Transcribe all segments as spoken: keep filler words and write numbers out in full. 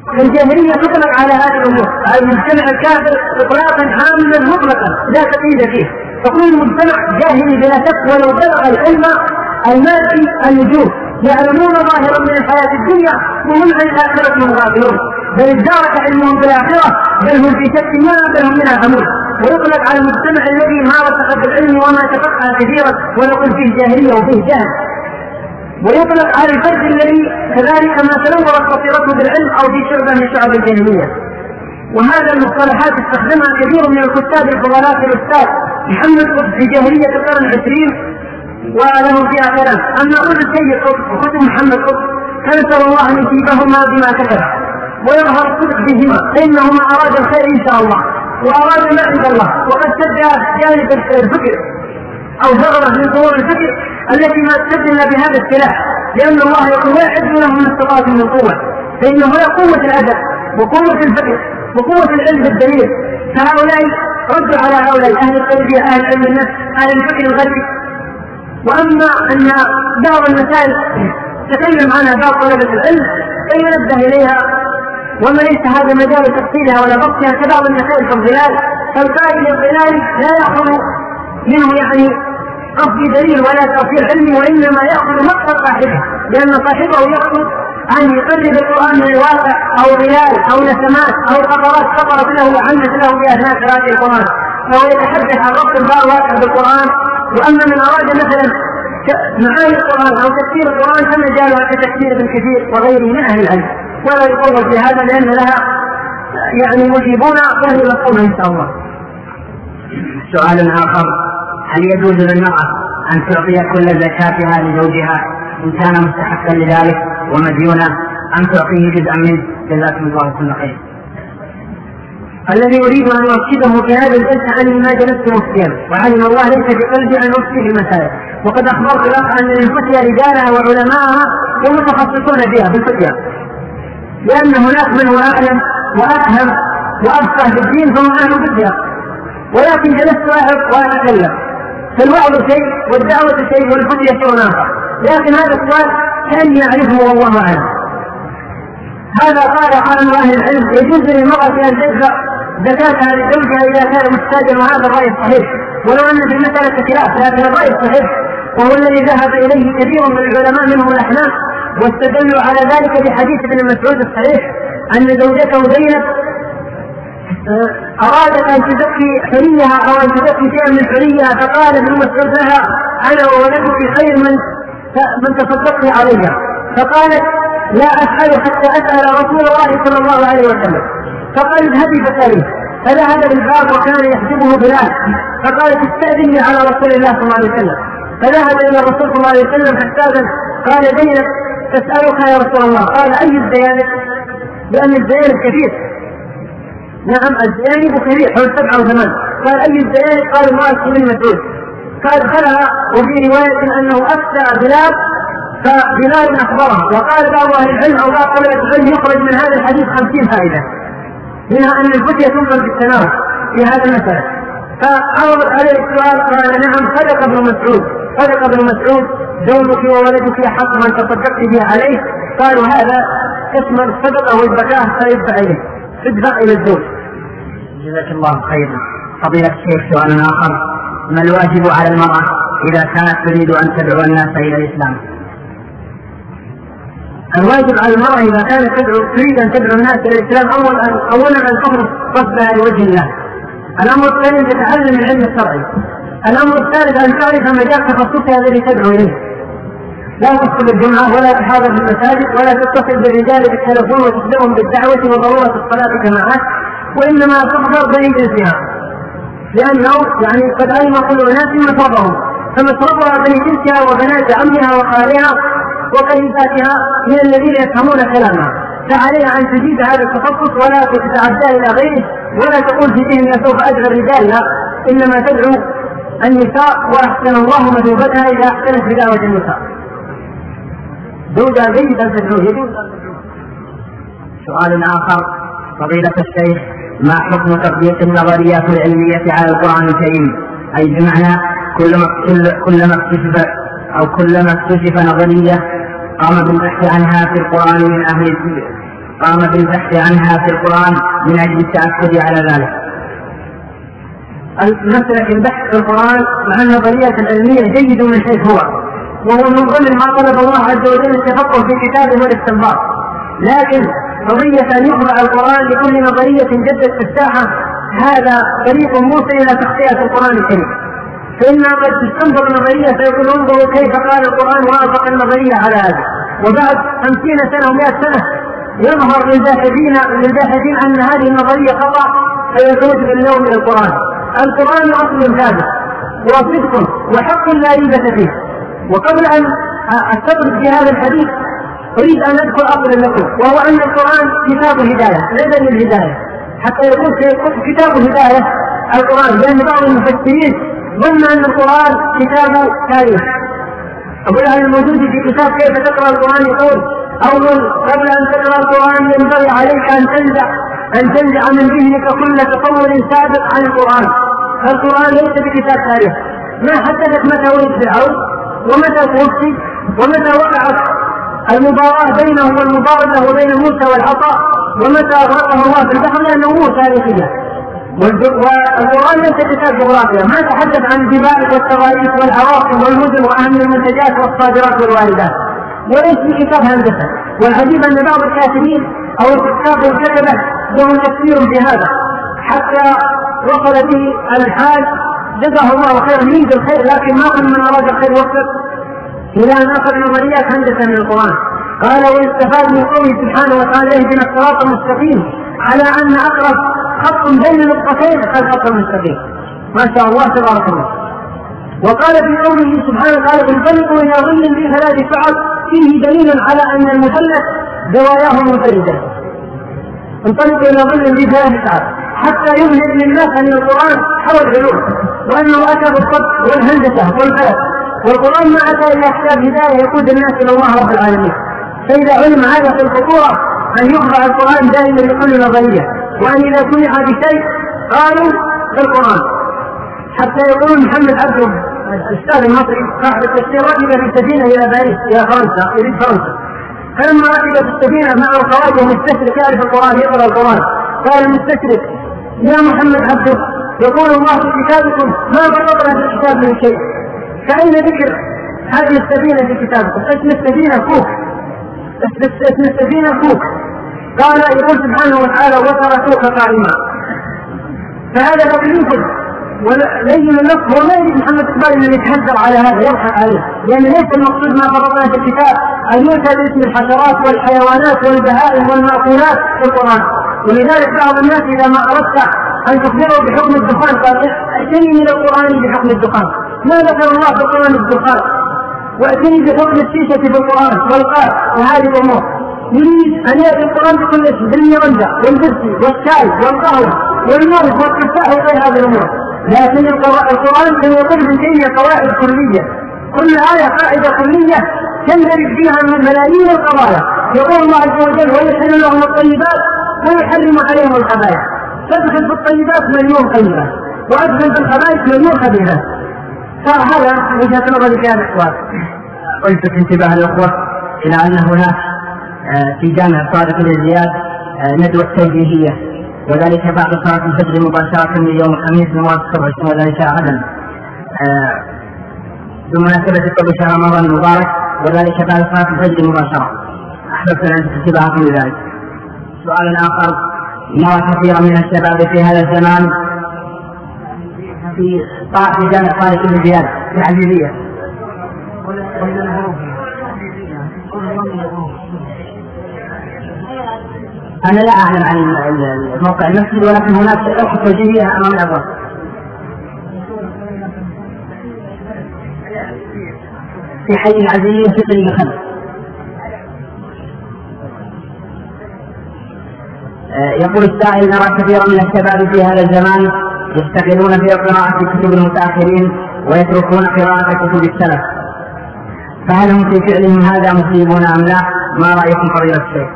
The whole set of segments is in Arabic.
الجاهلية تطلق على هذه الأمور، على المجتمع الكافر إطلاقا عاما مطلقا لا تقييد فيه، فكل مجتمع جاهلي بلا شك ولو بلغ العلم المادي الوجود، يعلمون ظاهرا من الحياة الدنيا وهم عن الآخرة هم غافلون، بل ادارك علمهم بالآخرة، بل هم في شك ما بل هم منها عمود. ويطلق على المجتمع الذي ما رسخ بالعلم وما تفقه كثيرا ونقول فيه جاهلية وفيه جهل، ويطلق على الفرد الذي كذلك ما تنورت بصيرته بالعلم أو في شعبة من شعب الجاهلية. وهذا المصطلحات استخدمها كثير من الكتاب الفضلاء كالأستاذ محمد قطب في جاهلية القرن العشرين وله فيها كلام. أما كل السيد قطب وكتب محمد قطب فنسأل الله أن يجيبهما بما كتب ويظهر الصدق فيهما، فإنهما أراد الخير إن شاء الله وأراد ما عند الله، وقد سد جانب الفكر أو ثغرة من ثغور الفكر التي ما تستدل بهذا السلاح، لأن الله يقول ويعد لهم من استطاعتم من قوة، فإنه هي قوة الأدب وقوة الفكر وقوة العلم بالدليل. فهؤلاء ردوا على هؤلاء أهل التربية أهل علم النفس أهل الفكر الغربي. وأما أن بعض المسائل تكلم عنها بعض طلبة العلم فينبه إليها وما ليس هذا مجال تفصيلها ولا بسطها كبعض المسائل في الظلال، فالقائل الظلال لا يأخذ منه يعني قصد دليل ولا تأثير علمي، وإنما يأخذ مقصد صاحبه، لأن صاحبه يقصد أن يقرب القرآن من الواقع أو ظلال أو نسمات أو خطرات خطرت له وعنت له بأثناء قراءة القرآن، فهو يتحدث عن ربط الواقع بالقرآن. وأما من أراد مثلا معاني القرآن أو تفسير القرآن فمجالها كتفسير ابن كثير وغيره من أهل العلم، ولا يطول في هذا لأن لها يعني مجيبون فهي مفهومة إن شاء الله. سؤال آخر: هل يجوز للمرأة أن تعطي كل زكاتها لزوجها إن كان مستحقا لذلك ومديونا، أم تعطيه جزءا منه؟ جزاكم الله كل خير. الذي أريد أن أؤكده في هذا الجلسة أني ما جلست مفتيا، وعلم الله ليس في قلبي أن أفتي في المسائل، وقد أخبرت الأخ أن الفتيا رجالها وعلماءها ومتخصصون فيها بالفتيا، لأن هناك من هو أعلم وأفهم وأفقه بالدين فهم أهل الفتيا، ولكن جلست واحد وأتكلم، فالوعظ شيء والدعوة شيء والفتيا شيء آخر. لكن هذا السؤال كأني أعرفه والله أعلم. هذا قال قال أهل العلم: يجوز للمرأة أن تدفع زكاتها لزوجها إذا كان محتاجا، وهذا الرأي الصحيح، ولو أن في المسألة خلاف، لكن الرأي الصحيح وهو الذي ذهب إليه كثير من العلماء منهم الأحناف، واستدلوا على ذلك بحديث ابن مسعود الصحيح أن زوجته زينب أرادت أن تزكي حليها أو أن تزكي شيئا من حليها، فقال ابن مسعود لها: أنا وولدك خير من من تصدقت عليها، فقالت: لا أفعل حتى أسأل رسول الله صلى الله عليه وسلم، فقال: اذهبي فسأليه. فذهب للباب وكان يحجبه بلال، فقالت: استأذني على رسول الله صلى الله عليه وسلم، فذهب إلى الرسول صلى الله عليه وسلم فاستأذن، قال: زينب تسألك يا رسول الله. قال: أي الزيانب؟ لأن الزيانب كثير. نعم الزيانب كثير حول سبعة وثمان. قال: أي الزيانب؟ قال: امرأة بن مسعود. قال: دخلها، وفي رواية أنه أفتى بلال فبلال أخبره. وقال بعض أهل العلم أو بعض طلبة العلم يخرج من هذا الحديث خمسين فائدة، منها أن الفتية تنقل بالتناول في هذا المسألة. فعرضت عليه السؤال قال: نعم صدق ابن مسعود، صدق ابن مسعود، زوجك وولدك حق من تصدقت به عليه. قالوا: هذا اسم الصدقة والزكاة فيدفع إليه، ادفع إلى الزوج. جزاك الله خيرا. فضيلة الشيخ، سؤال آخر: ما الواجب على المرأة إذا كانت تريد أن تدعو الناس إلى الإسلام؟ الواجب على المرأة إذا كانت تدعو تريد أن تدعو الناس إلى الإسلام أولا أولا أن تخرج قصدها لوجه الله. الأمر الثاني أن تتعلم العلم الشرعي. الأمر الثالث أن تعرف مجال تخصصها الذي تدعو إليه. لا تدخل الجمعة ولا تحاضر في المساجد ولا تتصل بالرجال بالتلفون وتخبرهم بالدعوة وضرورة الصلاة جماعات، وإنما تحضر بين جنسها، لأنه يعني قد علم كل أناس مصرفهم، فمصرفها بين جنسها وبنات عمها وخالها وقريباتها من الذين يفهمون كلامها، فعليها أن تجيد هذا التخصص ولا تتعدى إلى غيره، ولا تقول في ذهنها سوف أدعو الرجال، لا، إنما تدعو النساء، وأحسن الله مثوبتها إذا أحسنت بدعوة النساء. زوجها جيد أن تدعو، يجوز أن تدعو. سؤال آخر: فضيلة الشيخ، ما حكم تطبيق النظريات العلمية على القرآن الكريم؟ أي بمعنى كلما كلما اكتشف أو كلما اكتشف نظرية قام بالبحث عنها في القرآن من أهل قام بالبحث عنها في القرآن من أجل التأكد على ذلك. المسألة البحث في القرآن مع النظريات العلمية جيد من حيث هو، وهو من ضمن ما طلب الله عز وجل التفقه في كتابه والاستنباط، لكن قضية أن يقرأ القرآن لكل نظرية جدت في الساحة هذا طريق موصل إلى تخطئة القرآن الكريم، فإنها قد تستنبط نظرية فيقول انظروا كيف قال القرآن وافق النظرية على هذا، وبعد خمسين سنة ومئة سنة يظهر للباحثين للباحثين أن هذه النظرية خطأ فيخرج باللوم إلى القرآن. القرآن أصل ثابت وصدق وحق لا ريبة فيه. وقبل أن أستطرد في هذا الحديث أريد أن أذكر أصلا لكم، وهو أن القرآن كتاب الهداية ليس للهداية، حتى يقول كتاب الهداية القرآن، لأن بعض المفسرين ظن أن القرآن كتاب تاريخ. أقول هذا الموجود في كتاب كيف تقرأ القرآن يقول أول قبل أن تقرأ القرآن ينبغي عليك أن تنزع أن تنزع من ذهنك كل تصور سابق عن القرآن. القرآن ليس بكتاب تاريخ، ما حددت متى ولد فرعون ومتى توفي ومتى وقعت المباراة بينه والمبارزة وبين موسى والعطاء ومتى أغرقه الله في البحر، لأنه أمور تاريخية. والقرآن ليس كتاب جغرافيا، ما تحدث عن الجبال والتضاريس والعواصم والمدن وأهم المنتجات والصادرات والواردات، وليس بكتاب هندسة. والعجيب أن بعض الكاتبين أو الكتاب الكتبة لهم تفسير في هذا حتى وصل به الحال جزاه الله خيرا من الخير، لكن ما كل من أراد الخير وفق إلى أن أخذ نظريات هندسة من القرآن. قال واستفاد من قوله سبحانه وتعالى اهدنا الصراط المستقيم على أن أقرب خط بين نقطتين الخط المستقيم، ما شاء الله تبارك الله. وقال في قوله سبحانه وتعالى انطلقوا إلى ظل ذي ثلاث شعب فيه دليل على أن المثلث زواياه منفردة. انطلقوا إلى ظل ذي ثلاث شعب حتى يظهر للناس أن القرآن حوى العلوم وأنه أتى بالطب والهندسة والفلك، والقرآن ما أتى إلا كتاب هداية يقود الناس إلى الله رب العالمين. فإذا علم هذا في الخطورة أن يخضع القرآن دائما لكل نظرية، وأن إذا سمع بشيء قالوا في القرآن. حتى يقول محمد عبد الأستاذ المصري صاحب التفسير ركب في السفينة إلى باريس إلى فرنسا يريد فرنسا، فلما ركب في السفينة مع الخواجة مستشرق يعرف القرآن يقرأ القرآن، قال المستشرق يا محمد عبد يقول الله في كتابكم ما فرطنا في الكتاب من شيء، فأين ذكر هذه السفينة في كتابكم؟ اسم السفينة كوك، اسم السفينة كوك. قال يقول سبحانه وتعالى وتركوك قائما. فهذا تقليد ولين النص، هو ما يريد محمد إقبال أن يتحذر على هذا يضحك عليه، لأن ليس المقصود ما فرطنا في الكتاب أن يؤتى باسم الحشرات والحيوانات والبهائم والمأكولات في القرآن. ولذلك بعض الناس إذا ما أردت أن تخبره بحكم الدخان قال ائتني من القرآن بحكم الدخان، ما ذكر الله في القرآن الدخان، وائتني بحكم الشيشة في القرآن والقاء وهذه الأمور. يريد أن يأتي القرآن بكل اسم بالمرندة والبرسي والشاي والقهوة والمرض والكفاء وغير هذه الأمور، لكن القرآن كان يقول من كيمياء قواعد كلية، كل آية قاعدة كلية تندرج فيها من ملايين القضايا. يقول الله عز وجل ويحل لهم الطيبات ويحرم عليهم الخبائث، تدخل في الطيبات مليون طيبة وأدخل في الخبائث مليون خبيثة. فهذا وجهة نظري في هذا السؤال. قلت انتباه الأخوة إلى أن هناك في جامع صادق بن زياد ندوة توجيهية، وذلك بعد صلاة الفجر مباشرة من يوم الخميس الموافق عشرين وذلك غدا بمناسبة قبل شهر رمضان المبارك، وذلك بعد صلاة الفجر مباشرة. أحببت أن تنتبهكم لذلك. سؤال آخر: نرى كثيرا من الشباب في هذا الزمان في في جامع صادق بن زياد في العزيزية. أنا لا أعلم عن موقع المسجد، ولكن هناك لوحة توجيهية أمام الأبواب. في حي العزيزية في طريق الخمس. يقول السائل: نرى كثيرا من الشباب في هذا الزمان يشتغلون في قراءة كتب المتأخرين ويتركون قراءة كتب السلف، فهل هم في فعلهم هذا مصيبون أم لا؟ ما رأيكم فضيلة الشيخ؟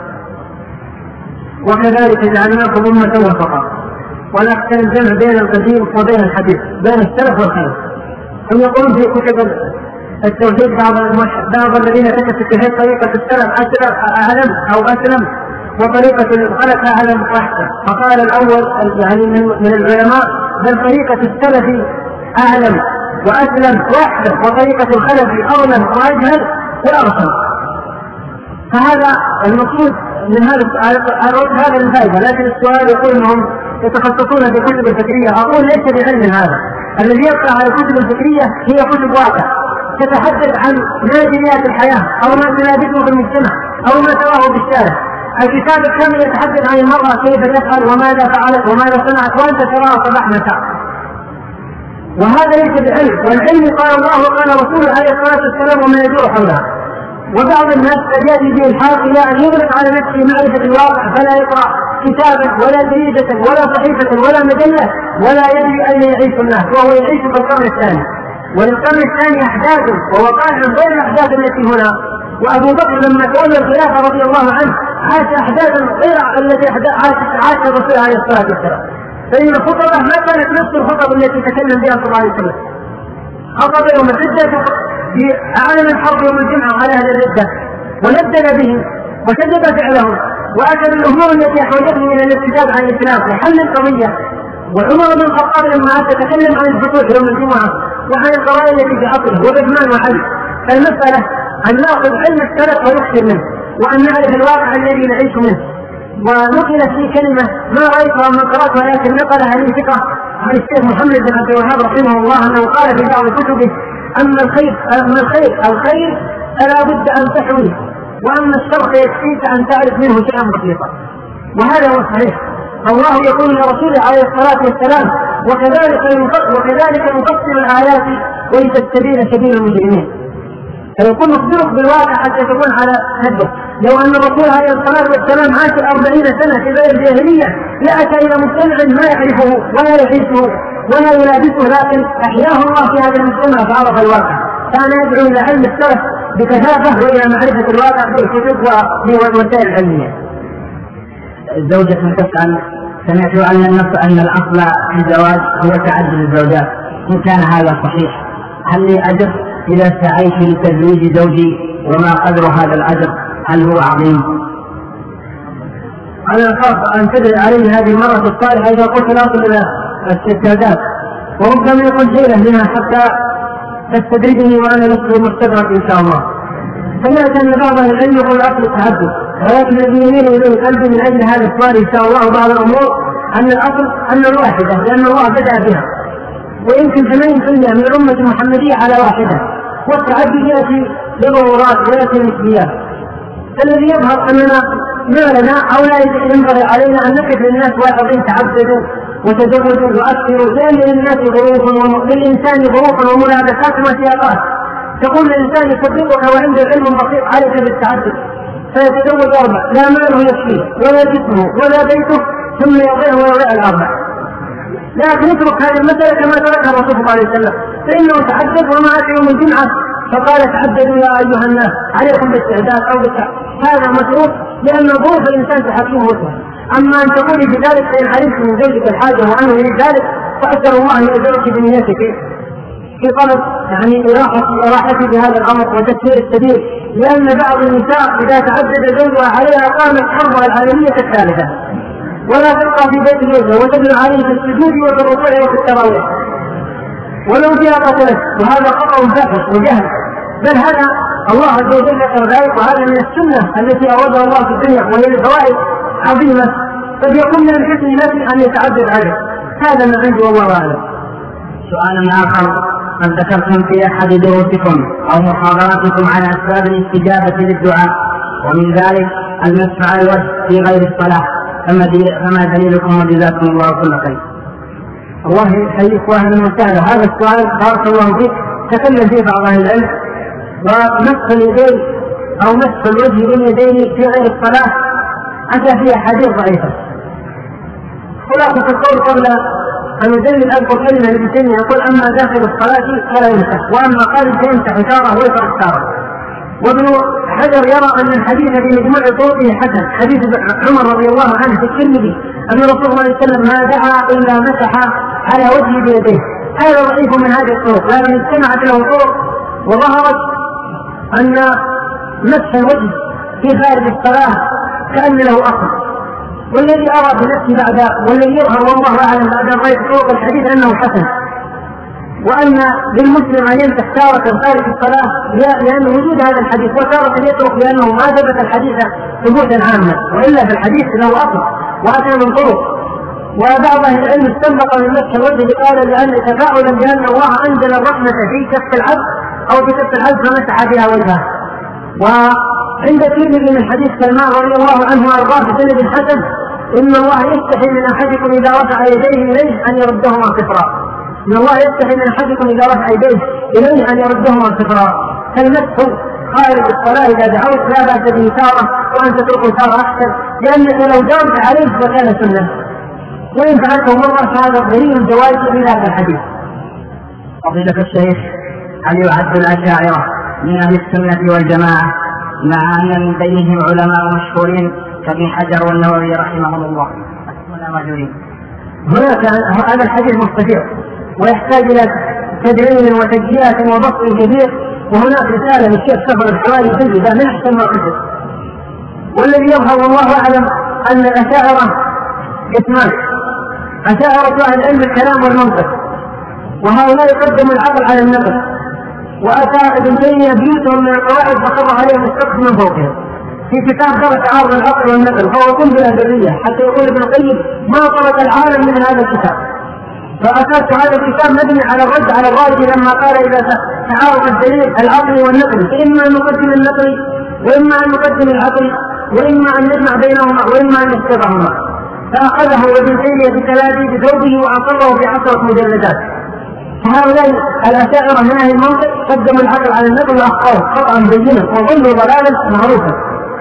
وكذلك جعلناكم أمة وسطا ونحن الجمع بين القديم وبين الحديث، بين السلف والخلف. هم يقولون في كتب التوحيد بعض بعض الذين كتبوا في طريقة السلف أسلم أعلم أو أسلم، وطريقة الخلف أعلم وأحسن. فقال الأول يعني من العلماء بل طريقة السلف أعلم وأسلم وأحسن وطريقة الخلف أظلم وأجهل وأرسل. فهذا المقصود من هذا هذا الفائدة. لكن السؤال يقول أنهم يتخصصون في كتب الفكرية. أقول ليس بعلم هذا. الذي يبقى على الكتب الفكرية هي كتب واقع تتحدث عن ماديات الحياة أو ما تنابته في المجتمع أو ما تراه في الشارع. الكتاب الكامل يتحدث عن المرأة كيف تفعل وماذا فعلت وماذا صنعت وأنت تراها صباح مساء. وهذا ليس بعلم. والعلم قال الله وقال رسوله عليه الصلاة والسلام وما يدور حولها. وبعض الناس قد يأتي به الحال إلى أن يغلق على نفسه معرفة الواقع فلا يقرأ كتابا ولا جريدة ولا صحيفة ولا مجلة ولا يدري أين يعيش الناس وهو يعيش في القرن الثاني. وللقرن الثاني أحداث ووقائع غير الأحداث التي هنا. وأبو بكر لما تولى الخلافة رضي الله عنه عاش أحداثا غير التي عاش الرسول عليه الصلاة والسلام. فإن الخطبة ما كانت نفس الخطب التي تكلم بها صلى الله عليه وسلم. خطب يوم الردة في أعلن الحرب يوم الجمعة على أهل الردة وندد بهم وشدد فعلهم وأتى بالأمور التي أحوجته من الارتداد عن الإسلام وحل القضية. وعمر بن الخطاب لما تتكلم عن الفتوح يوم الجمعة وعن القضايا التي في عصره وبجمان وعلي. فالمسألة أن نأخذ علم السلف ونكثر منه وأن نعرف الواقع الذي نعيش منه. ونقل في كلمة ما رأيتها من قرأتها لكن نقلها لي ثقة عن الشيخ محمد بن عبد الوهاب رحمه الله أنه قال في بعض كتبه أما الخير أما الخير الخير فلا بد أن تحوي وأما الشر يكفيك أن تعرف منه شيئا بسيطا. وهذا هو الصحيح. الله يقول لرسوله عليه الصلاة والسلام وكذلك وكذلك نفصل الآيات ولتستبين سبيل المجرمين. فيكون نخبرك بالواقع حتى تكون على هدف. لو أن الرسول عليه الصلاة والسلام عاش أربعين سنة في غير الجاهلية لأتى إلى مجتمع ما يعرفه ولا يعيشه ولا يلابسه لكن أحياه الله في هذا المجتمع فعرف الواقع. كان يدعو إلى علم السلف بكثافة وإلى معرفة الواقع بالكتب والوسائل العلمية. زوجة تسأل سمعت أن النص أن الأصل في الزواج هو تعدد الزوجات. إن كان هذا صحيح هل لي أجر إذا سعيت لتزويج زوجي وما قدر هذا الأجر؟ هل هو عظيم؟ أنا أخاف أن تدري علي هذه المرة الصالحة إذا قلت ناصل إلى السجادات وربما يكون حيلة منها حتى تستدرجني وأنا نصف مستدرك إن شاء الله. سمعت أن بعض العلم يقول الأصل التعدد ولكن الذي يميل إليه قلبي من أجل هذا السؤال إن شاء الله بعض الأمور أن الأصل أن الواحدة لأن الله بدأ بها ويمكن ثمانين بالمئة من الأمة المحمدية على واحدة والتعدد يأتي بضرورات ويأتي نسبيات. فالذي يظهر أننا ما لنا أو لا ينبغي علينا أن نقف للناس واحدين تعددوا وتزوجوا وأكثروا لأن للناس ظروف للإنسان ظروف وملابسات وسياقات. تقول الإنسان يصدقك وعنده علم بسيط عليك بالتعدد فيتزوج أربع لا ماله يكفيه ولا جسمه ولا بيته ثم يضيع ويضيع الأربع. لكن نترك هذه المسألة كما تركها الرسول صلى الله عليه وسلم فإنه تحدث وما أتى يوم الجمعة فقال تعددوا يا أيها الناس عليكم بالاستعداد أو بالتعدد. هذا متروك لأن ظروف الإنسان تحكمه وسهل. أما أن تقولي بذلك فإن علمت من زوجك الحاجة وأنه يريد ذلك فأسأل الله أن يجرك بنيتك في طلب يعني إراحتي بهذا الأمر وتسير السبيل. لأن بعض النساء إذا تعدد زوجها عليها قامت حربها العالمية الثالثة ولا تبقى في بيت زوجها وتبنى عليه في السجود وفي الركوع وفي التراويح ولو جاء قتلت. وهذا خطأ فاحش وجهل. بل هذا الله عز وجل ذكر ذلك وهذا من السنة التي أوردها الله في الدنيا وهي لفوائد عظيمة قد يكون من الحسن نفسه أن يتعدد عليه. هذا ما عندي والله أعلم. سؤال آخر قد ذكرتم في أحد دروسكم أو محاضراتكم عن أسباب الاستجابة للدعاء ومن ذلك المسح على الوجه في غير الصلاة فما دليلكم وجزاكم الله كل خير. الله يحييك واهلا وسهلا. هذا السؤال بارك الله فيك تكلم فيه بعض أهل العلم. ومسح اليدين أو مسح الوجه باليدين في غير الصلاة أتى فيها حديث ضعيفة. خلاصة القول قبل أن يدلل أذكر كلمة لابن تيمية يقول أما داخل الصلاة فلا يمسح وأما خارج فيمسح إشارة ويترك إشارة. وابن حجر يرى أن الحديث في مجموع طرقه حسن. حديث عمر رضي الله عنه في الترمذي أن رسول الله صلى الله عليه وسلم ما دعا إلا مسح على وجهه بيديه. هذا ضعيف من هذه الطرق لكن اجتمعت له طرق وظهرت أن مسح الوجه في خارج الصلاة كأن له أصل. والذي أرى بنفسي بعد والذي يظهر والله أعلم بعد رأيت طرق الحديث أنه حسن، وأن للمسلم أن يمسح تارة خارج الصلاة لأن وجود هذا الحديث، وتارة يترك لأنه ما ثبت الحديث ثبوتا عاما، وإلا في الحديث له أصل وأتى من طرق. وبعض أهل العلم استنبط من مسح الوجه قال لأن تفاؤلا بأن الله أنزل الرحمة في كف العبد أو في كف العبد فمسح بها وجهه. وعند الترمذي من حديث سلمان رضي الله عنه وأرضاه بسند حسن إن الله يستحي من أحدكم إذا رفع يديه إليه أن يردهما صفرا. إن الله يستحي من أحدكم إذا رفع يديه إليه أن يردهما صفرا. فالمسح خارج الصلاة إذا دعوت لا بأس به تارة، وأن تتركه تارة أحسن، لأنك لو دارت عليه فكان سنة، وإن فعلته مرة فهذا دليل الجواز من هذا الحديث. فضيلة الشيخ، هل يعد الأشاعرة من أهل السنة والجماعة مع أن من بينهم علماء مشهورين كابن حجر والنووي رحمهم الله؟ هناك هذا الحديث مستفيض ويحتاج إلى تدعيم وتجزئة وبسط كبير، وهناك رسالة للشيخ صفر الحوالي جيدة من أحسن ما قلت. والذي يظهر والله أعلم أن الأشاعرة اثنان: أشاعرة أهل العلم الكلام والمنطق، وهؤلاء يقدم العقل على النقل، وأتى ابن تيمية بيوتهم من القواعد فقضى عليهم السقف من فوقهم في كتاب درس عارض العقل والنقل، فهو قنبلة ذرية حتى يقول ابن القيم ما طرق العالم من هذا الكتاب. فأساس هذا الكتاب مبني على الرد على الرازي لما قال إذا تعارض الدليل العقلي والنقلي فإما أن نقدم النقلي وإما أن نقدم العقلي وإما أن نجمع بينهما وإما أن نفسرهما. فأخذه ابن تيمية بتلادي بثوبه وأقره بعشرة مجلدات. فهؤلاء الأشاعرة من أهل المنطق قدموا العقل على النقل وأخطأوا خطأ بينا وظلوا ضلالا معروفا.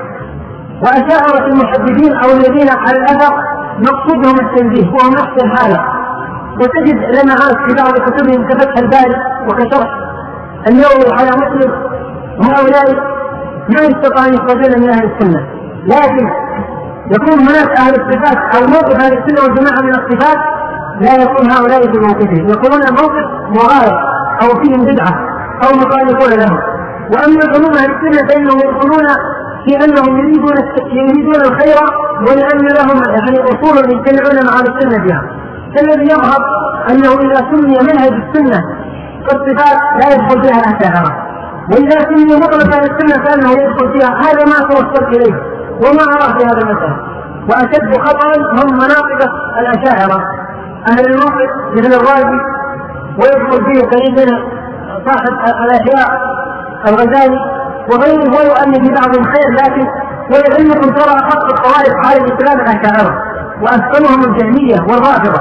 وأشاعرة المحدثين أو الذين على الأثر مقصودهم التنزيه وهم نفس الحالة، وتجد لمعات في بعض كتبهم كفتح الباري وكشرح النووي على مسلم. وهؤلاء ما يستطيع أن يخرجون من أهل السنة، لكن يكون هناك أهل الصفات أو موقف أهل السنة والجماعة من الصفات لا يكون هؤلاء في موقفهم، يقولون الموقف مغاير أو فيهم بدعة أو مخالفون له. وأما عموم أهل السنة فإنهم يقولون في أنهم يريدون يريدون الخير ولأن لهم يعني أصول يجتمعون مع أهل السنة بها. فالذي يظهر أنه إذا سمي منهج السنة فالصفات لا يدخل فيها الأشاعرة، وإذا سمي مطلق أهل السنة فإنه يدخل فيها. هذا ما توصلت إليه وما أراه في هذا المسألة. وأشد خطأ هم مناطق الأشاعرة أهل الموقف مثل الرازي، ويدخل فيه قريب من صاحب الأحياء الغزالي وغيره، ولو أن في بعضهم خير، لكن ولعلمكم ترى خط الطوائف على الإسلام الأشاعرة وأسقمهم الجهمية والرافضة.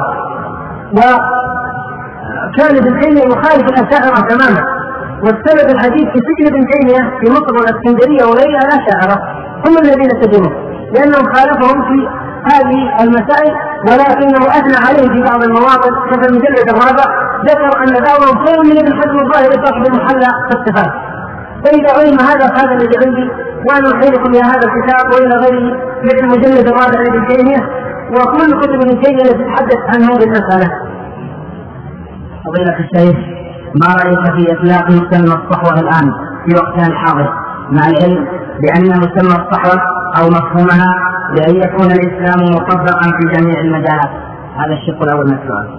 وكان ابن تيمية يخالف الأشاعرة تماما، والسبب الحديث في سجن ابن تيمية في مصر والإسكندرية وغيرها الأشاعرة هم الذين سجنوا لأنهم خالفهم في هذه المسائل، ولكنه أثنى عليه في بعض المواقف كفى المجلد الرابع ذكر أن بعضهم خير من ابن حزم الظاهر صاحب المحلى فالصفات. فإذا علم هذا فهذا الذي عندي، وأنا أحيلكم إلى هذا الكتاب وإلى غيره مثل المجلد الرابع لابن تيمية وكل كتب ابن تيمية التي تتحدث عن هذه المسألة. فضيلة الشيخ، ما رأيك في إطلاق مسمى الصحوة الآن في وقتنا الحاضر، مع العلم بأن مسمى الصحوة أو مفهومها لأن يكون الإسلام مطبقا في جميع المجالات؟ هذا الشق الأول من السؤال.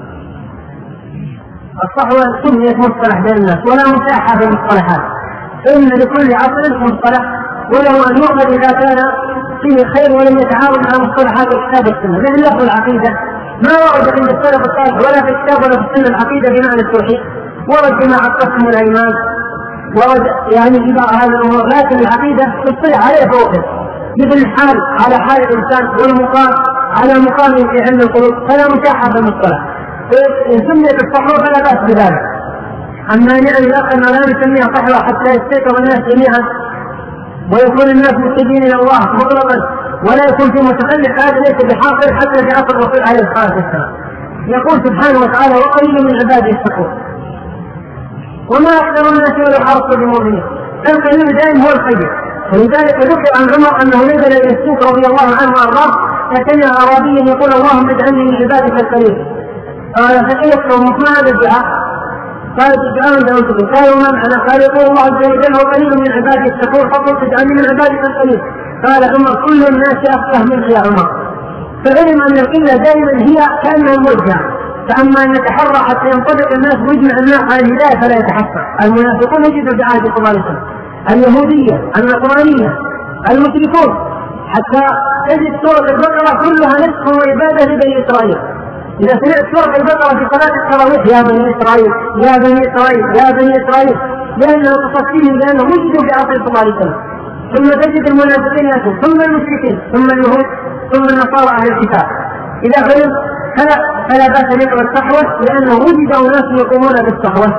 الصحوة سميت مصطلح بين الناس ولا مساحة في المصطلحات، فإن لكل عصر مصطلح وله أن يؤخذ إذا كان فيه خير ولم يتعارض مع مصطلحات الكتاب والسنة. مثل لفظ العقيدة ما ورد عند السلف الصالح ولا في الكتاب ولا في السنة العقيدة بمعنى التوحيد، ورد بما عقدتم الأيمان، ورد يعني في بعض هذه الأمور، لكن العقيدة تصطلح عليه فوقه مثل الحال على حال الإنسان والمقام على مقام في علم القلوب، فلا مساحة في المصطلح. إن سميت الصحوة فلا بأس بذلك. أما نعم أن لا نسميها صحوة حتى يستيقظ الناس جميعا ويكون الناس متجهين إلى الله مطلقا ولا يكون في متخلف، هذا ليس بحاصل حتى في عصر الرسول عليه الصلاة والسلام. يقول سبحانه وتعالى وقليل من عباده الشكور وما أكثر الناس ولو حرصوا بمؤمنين، فالقليل دائما هو الخير. ولذلك ذكر عن عمر أنه نزل إلى السوق رضي الله عنه وأرضاه فسمع أعرابيا يقول اللهم اجعلني من عبادك القليل. قال فكيف لو ما هذا الدعاء؟ قال الدعاء دعوتك. قالوا ما معنى؟ قال يقول الله عز وجل وقليل من عبادك الشكور فقلت اجعلني من عبادك القليل. قال عمر كل الناس أفقه منك يا عمر، فعلم أن القلة دائما هي كأنها المرجع، فأما أن نتحرى حتى ينطبق الناس ويجمع الناس على الهداية فلا يتحقق. المنافقون يجدوا في عهد صلى الله عليه وسلم، اليهودية، النصرانية، المشركون، حتى تجد سورة البقرة كلها نسخ وعبادة لبني إسرائيل. إذا سمعت سورة البقرة في صلاة التراويح يا بني إسرائيل يا بني إسرائيل يا بني إسرائيل، لأنه تصفيهم لأنه وجدوا في عصر صلى الله عليه وسلم. ثم تجد المنافقين يأتون، ثم المشركين، ثم اليهود، ثم النصارى أهل الكتاب. إذا علم فلا, فلا بأس أن يقرأ الصحوة، لأنه وجد أناس يقومون بالصحوة.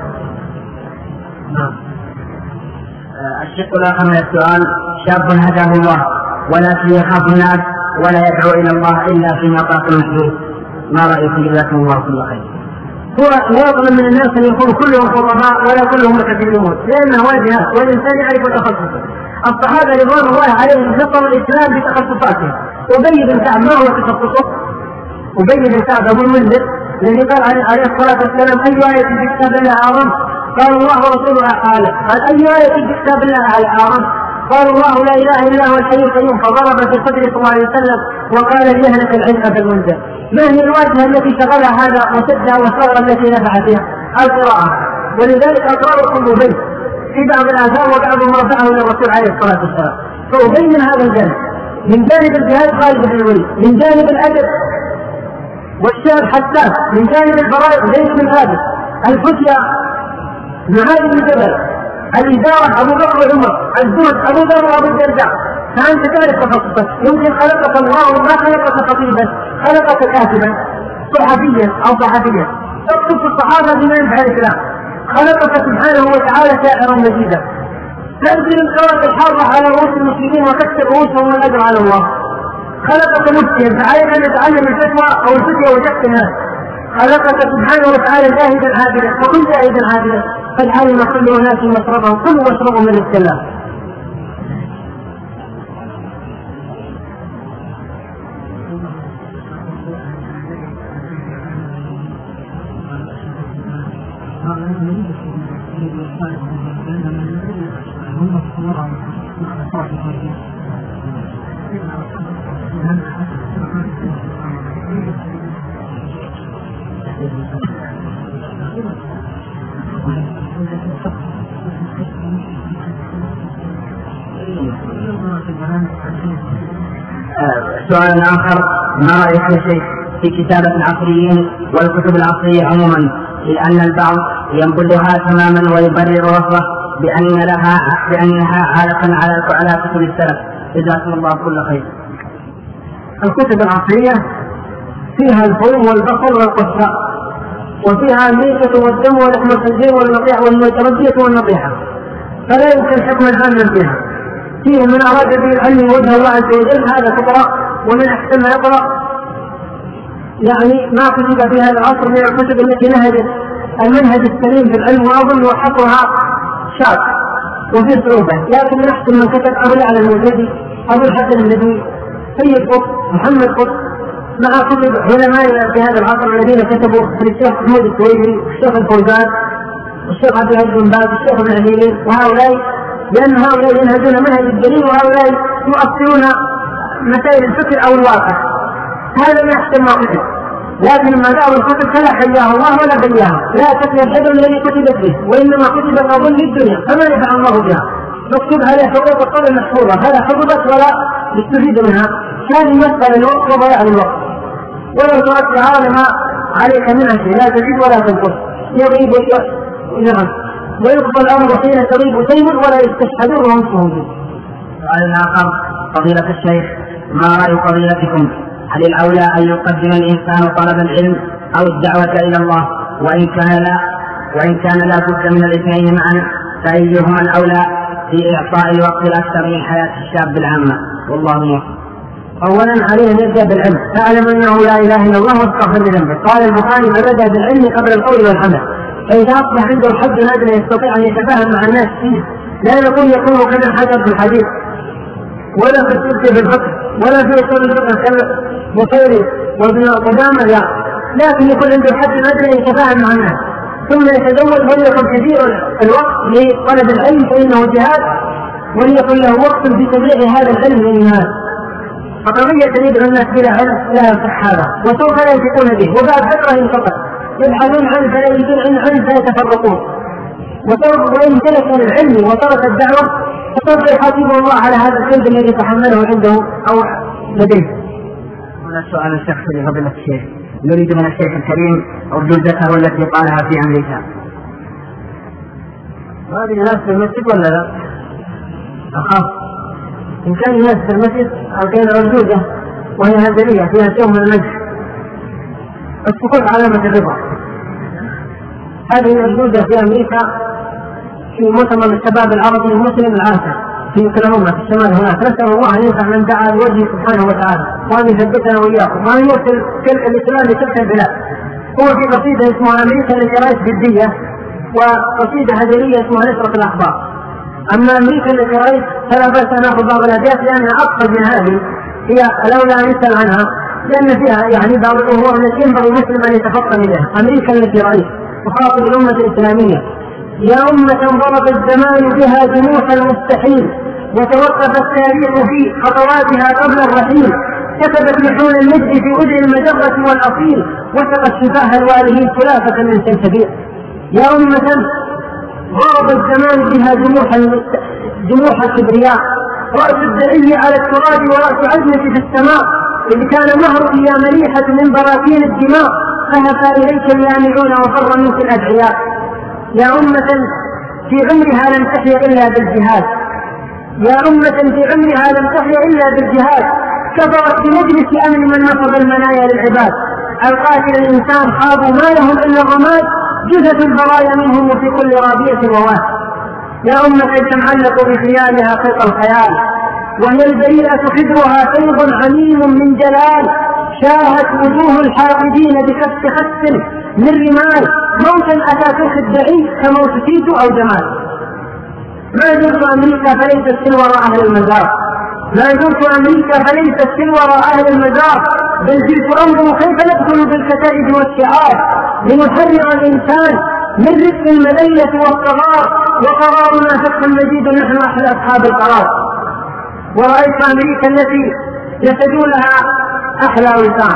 الشق الآخر من السؤال: شاب هداه الله ولكن يخاف الناس ولا يدعو إلى الله إلا في نطاق محدود، ما رأيك؟ جزاكم الله كل خير. هو لا يظلم من الناس أن يكونوا كلهم خطباء ولا كلهم متكلمون، لأنه واجهات والإنسان يعرف تخصصه. الصحابة رضوان الله عليهم نصروا الإسلام بتخصصاتهم. أبي بن كعب ما هو تخصصه؟ أبي بن كعب أبو المنذر الذي قال عليه الصلاة والسلام: أي آية في كتاب الله أعظم؟ قال: الله ورسوله أعلم. قال: أي آية في كتاب الله أعظم؟ قال: الله لا إله إلا هو الحي القيوم. فضرب في صدره صلى الله عليه وسلم وقال: ليهلك العلم أبا المنذر. ما هي الواجهة التي شغلها هذا وسدها والثغرة التي نفع فيها؟ القراءة. ولذلك أقرأكم أبي في بعض الآثار وبعضهم رفعه إلى الرسول عليه الصلاة والسلام. فأبي من هذا الجانب، من جانب الجهاد خالد بن الوليد، من جانب الأدب والشعر حسان، من جانب الفرائض زيد بن ثابت، الفتيا معاذ بن جبل، الإدارة أبو بكر وعمر، الزهد أبو ذر وأبو الدرداء. فأنت تعرف تخصصك. يمكن خلقك الله ما خلقك خطيبا، خلقك كاتبا صحفيا أو صحفيا تكتب في الصحافة بما ينفع الإسلام. خلقك سبحانه وتعالى شاعرا مجيدا، تنزل الكرة الحارة على رؤوس المسلمين وتكسر رؤوسهم والأجر على الله. خلقك مفتيا فعليك أن تتعلم الفتوى أو الفتية وتفتي الناس. خلقك سبحانه وتعالى جاهدا عادلا، فكن جاهدا عادلا، قد علم كل أناس مشربهم، كلوا واشربوا من رزق الله. سؤال آخر: ما رأيك يا شيخ في كتابة العصريين والكتب العصرية عموما، لأن البعض ينبذها تماما ويبرر رفضه بأن لها بأنها عالقا على على كتب السلف؟ جزاكم الله كل خير. الكتب العصرية فيها الفوم والبقر والقصاء، وفيها الميتة والدم ولحم الخنزير والنطيحة والمتردية والنطيحة، فلا يمكن حكم العام فيها. فيه من أراد به العلم وجه الله عز وجل هذا تقرأ، ومن أحسن ما يقرأ يعني ما كتب في هذا العصر من الكتب التي نهجت المنهج السليم في العلم، وأظن وحقها شاق وفي صعوبة. لكن من أحسن من كتب أبو الأعلى الموجدي، أبو الحسن الندوي، سيد قطب، محمد قطب، مع كتب علماء في هذا العصر الذين كتبوا في الشيخ محمود السويدري والشيخ الفوزان والشيخ عبد العزيز بن باز والشيخ ابن عثيمين، وهؤلاء لأن هؤلاء ينهجون منهج الدليل، وهؤلاء يؤثرون مسائل الفكر أو الواقع. هذا من أحسن ما كتب. لكن ما دعوا الكتب فلا حياه الله ولا بياها، لا تكن الحجر الذي كتبت به، وإنما كتبت أظن للدنيا فما نفع الله بها. مكتوب عليه حقوق الطلب محفوظة، هذا حفظت ولا يستفيد منها. هذه مسألة الوقت وضياع الوقت. ولو تركت العالم عليك منها شيء لا تزيد ولا تنقص، يغيب نعم، ويقضى الأمر حين تغيب تيم ولا يستشهدون وهم شهود. سؤال آخر: فضيلة الشيخ، ما رأي فضيلتكم؟ هل الأولى أن يقدم الإنسان طلب العلم أو الدعوة إلى الله؟ وإن كان لا وإن كان لا بد من الاثنين معا، فأيهما الأولى في إعطاء الوقت الأكثر من حياة الشاب العامة؟ والله موفق. أولا عليه أن يبدأ بالعلم، فاعلم أنه لا إله إلا الله واستغفر لذنبه. قال البخاري: فبدأ بالعلم قبل القول والعمل. فإذا أصبح عنده الحد الأدنى يستطيع أن يتفاهم مع الناس فيه، لا نقول يكون كذا حجر في الحديث ولا في السلسلة في الفقه ولا في أصول الفقه كالبخاري وابن قدامة، لا، لكن يكون عنده الحد الأدنى يتفاهم مع الناس، ثم يتزود وليكن كثير الوقت لطلب العلم فإنه جهاد وليكن له وقت في تبليغ هذا العلم للناس. فقضية أن يدعو الناس بلا علم لا يصح هذا، وسوف لا ينتفعون به، وبعد فترة ينقطع، يبحثون عنه فلا يجدون عنه فيتفرقون. وسوف وإن ترك العلم وترك الدعوة فسوف يحاسبه الله على هذا الكذب الذي تحمله عنده أو لديه. هذا سؤال الشخص لفضيلة الشيخ، نريد من الشيخ الكريم ردود ذكر التي قالها في أمريكا. هذه ناس في المسجد ولا لا؟ أخاف إن كان ناس في المسجد ألقينا ردودة وهي هزلية فيها شيء من المجد. السكوت علامة الرضا. هذه الردودة في أمريكا في مؤتمر الشباب العربي المسلم العاشر في اوكلاهوما في الشمال هناك. نسأل الله أن ينفع من دعا لوجهه سبحانه وتعالى وأن يثبتنا وإياكم وأن يرسل الإسلام لتلك البلاد. هو في قصيدة اسمها أمريكا التي رأت جدية، وقصيدة هزلية اسمها نشرة الأخبار. أما أمريكا التي رأيت فلا بأس أن نأخذ بعض الأبيات لأنها أبسط من هذه، هي لولا نسأل عنها لأن فيها يعني بعض الأمور التي ينبغي المسلم أن يتفطن إليها. أمريكا التي رأيت تخاطب الأمة الإسلامية: يا أمة ضرب الزمان بها جنوح المستحيل، وتوقف التاريخ في خطواتها قبل الرحيل، كتبت لحون المجد في أذن المجرة والأصيل، وسقت شفاه الوالهين خلافة من سلسبيل. يا أمة ضرب الزمان بها جنوح المست... جنوح الكبرياء، رأس الدعي على التراب ورأس عزمة في السماء، إذ كان مهرك يا مليحة من براكين الدماء، فهفى إليك اللامعون وفر منك الأدعياء. يا أمة في عمرها لم تحيا إلا بالجهاد، يا أمة في عمرها لم تحيا إلا بالجهاد، كفرت بمجلس أمن من نفض المنايا للعباد، القاتل الإنسان خاضوا ما لهم إلا الرماد، جثث البرايا منهم في كل رابية وواد. يا أمة تمعلق بخيالها خلق الخيال، وهي البريئة خدرها فيض عميم من جلال، شاهت وجوه الحاقدين بكف خس من رمال، موتا أتى تخدعي كموت تيتو أو جمال. ما زرت أمريكا فليست سلوى أهل المزار، ما زرت أمريكا فليست سلوى أهل المزار، بل زلت أنظر كيف ندخل بالكتائب والشعار لنحرر الإنسان من رزق المذلة والصغار، وقرارنا فتح مجيد نحن أحلى أصحاب القرار. ورأيت أمريكا التي يسجون لها أحلى وسام،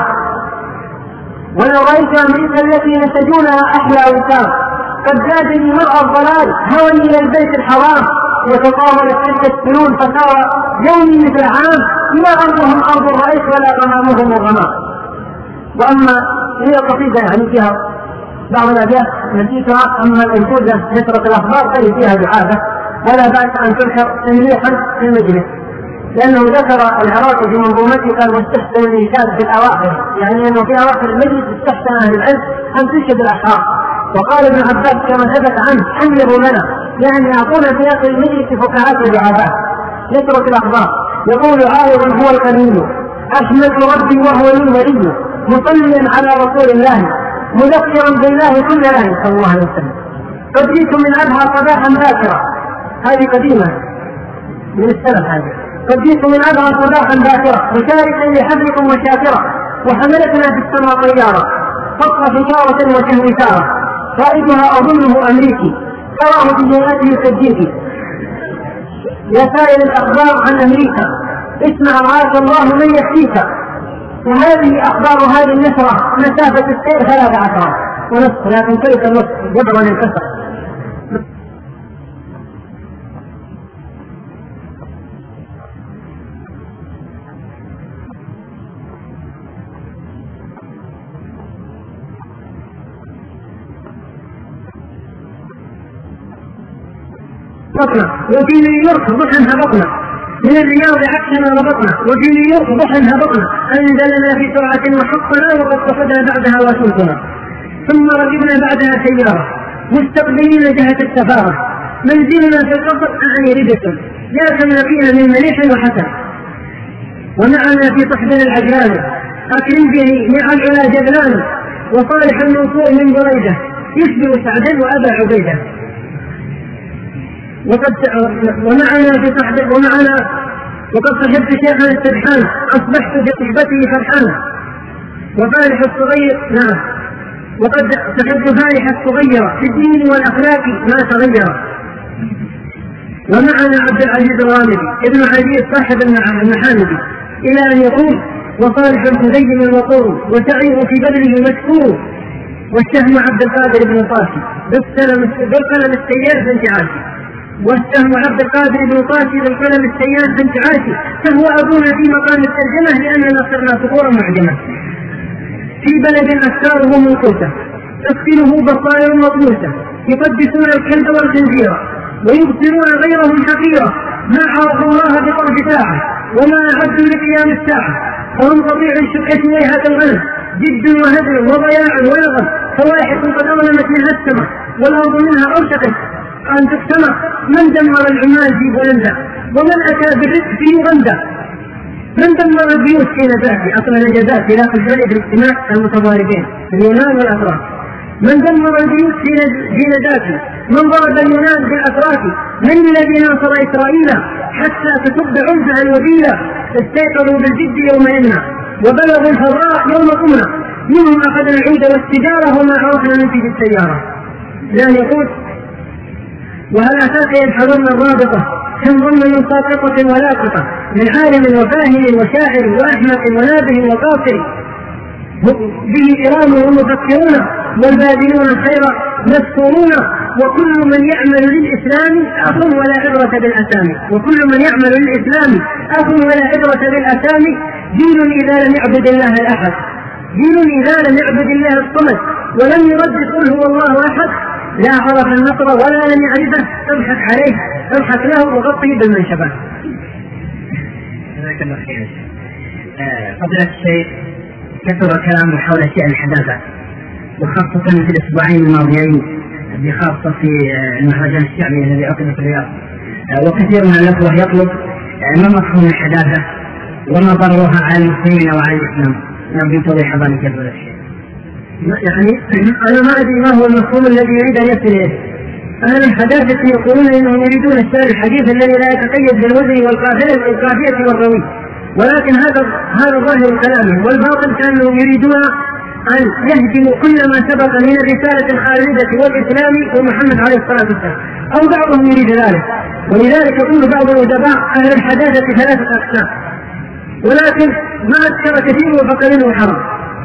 ولو رأيت أمريكا التي يسجونها أحلى وسام، قد زادني مرأى الضلال هوى إلى البيت الحرام، وتطاولت تلك السنون فصار يومي مثل عام، ما أرضهم أرض الرئيس ولا غمامهم الغمام. وأما هي قصيدة يعني فيها بعض الأبيات نسيتها، أما الأنشودة نشرة الأخبار فهي فيها دعابة ولا بأس أن تنشر تمليحا في المجلس، لأنه ذكر العراقي في منظومته قال: واستحسن الإنشاد في الأواخر، يعني أنه في أواخر المجلس استحسن أهل العلم أن تنشد الأشعار. وقال ابن عباس كما ثبت عنه: حملوا لنا، يعني أعطونا في آخر المجلس فقهاء ودعابات. نشرة الأخبار يقول عارض هو القليل، أحمد ربي وهو لي ولي، مصليا على رسول الله، مذكرا بالله كل الله صلى الله عليه وسلم. قد جئت من أبها صباحا باكرا، هذه قديمة من السلف هذه. قد جئت من أبها صباحا باكرا مشاركا لحفلكم وشاكرا، وحملتنا في السماء طيارة فصل حكارة وشهر سارة، قائدها أظنه أمريكي تراه بجهاته سجيتي. يا سائل الأخبار عن أمريكا اسمع رعاك الله من يكفيك. وهذه أخبار هذه النشرة مسافة السير ثلاث عشرات ونصف، لكن تلك النصف يبدو أن ينكسر. بطنة وفي نيويورك ضحن هبطنا، من الرياض عكسنا وبطنة، وفي نيويورك ضحن هبطنا، أنزلنا في سرعة وحقنا، وقد صفدنا بعدها واشنطنا، ثم ركبنا بعدها سيارة مستقبلين جهة السفارة، منزلنا في القصر أعني رجة، لا كم لقينا من مليح وحسن، ومعنا في صحبنا العجلان، أكرم به مع العلا جبلان، وصالح المنصور من بريدة يشبه سعدا وأبا عبيدة. وقد ومعنا في صحبه ومعنا وقد صحبت شيخنا السبحان، أصبحت بصحبته فرحان، وفالح الصغير نعم وقد صحبت فالح الصغير في الدين والأخلاق ما تغير، ومعنا عبد العزيز الغامدي ابن عزيز صاحب المحامدي إلى أن يقول: وصالح الخزيم المطور وسعيه في بذله مشكور، والشهم عبد القادر بن طاسي بالقلم السيار بنت عاشي، والشهم عبد القادر بن طاسي بالقلم السيار بنت عاشي، فهو أبونا في مقام الترجمة لأننا صرنا صقورا معجمة في بلد أفكاره منقوسة تقتله بصائر مطموسة، يقدسون الكلب والخنزير ويبصرون غيرهم حقيرة، ما عرفوا الله بطرف ساعة وما أعدوا لقيام الساعة، فهم قطيع الشقة ويهة الغنم، جد وهدر وضياع ولغم، فواحد قد أظلمت منها السماء والأرض منها أوشكت أن تقسم. من دمر العمال في بولندا ومن أتى بالرزق في يوغندا؟ من دمر البيوت في نجاتي أصل نجازات في لاقل البلد الاجتماع المتضاربين في اليونان والأتراك. من دمر البيوت في نجاتي؟ من ضرب اليونان بالأتراك؟ من الذي ناصر إسرائيل حتى تسد عنفها الوبيلة؟ استيقظوا بالجد يوم إنا وبلغوا الفضاء يوم قمنا، منهم أخذنا العود والسجارة وما عرفنا ننتج السيارة. لأن يقول: وهل أتاك يبحثون الرابطة كم ظن من ساقطة ولاقطة، من عالم وفاهم وشاعر وأحمق ونابه وقاصر، به إرام ومفكرون والبادلون الخير مسطورون، وكل من يعمل للإسلام أخ ولا عبرة بالأسامي، وكل من يعمل للإسلام أخ ولا عبرة بالأسامي، دين إذا لم يعبد الله الأحد، دين إذا لم يعبد الله الصمد ولم يردد قل هو الله أحد، لا عرف النصر ولا لم يعرفه اضحك عليه اضحك له وغطه بالمنشبة. جزاك الله خير. فضيلة الشيخ، كثر الكلام حول شأن الحداثة وخاصة في الأسبوعين الماضيين بخاصة في المهرجان الشعبي الذي عقد في الرياض، وكثير من الأخوة يطلب ما مفهوم الحداثة وما ضررها على المسلمين وعلى الإسلام. نرجو توضيح ذلك يا فضيلة الشيخ. يعني أنا ما أدري ما هو المفهوم الذي يريد أن يصل إليه. أهل الحداثة يقولون إنهم يريدون الشعر الحديث الذي لا يتقيد بالوزن والقافية والروي، ولكن هذا هذا ظاهر كلامهم، والباطل كانوا يريدون أن يهدموا كل ما سبق من الرسالة الخالدة والإسلام ومحمد عليه الصلاة والسلام، أو بعضهم يريد ذلك. ولذلك يقول بعض الأدباء أهل الحداثة ثلاثة أقسام، ولكن ما أذكر كثير وفقلين وحرام.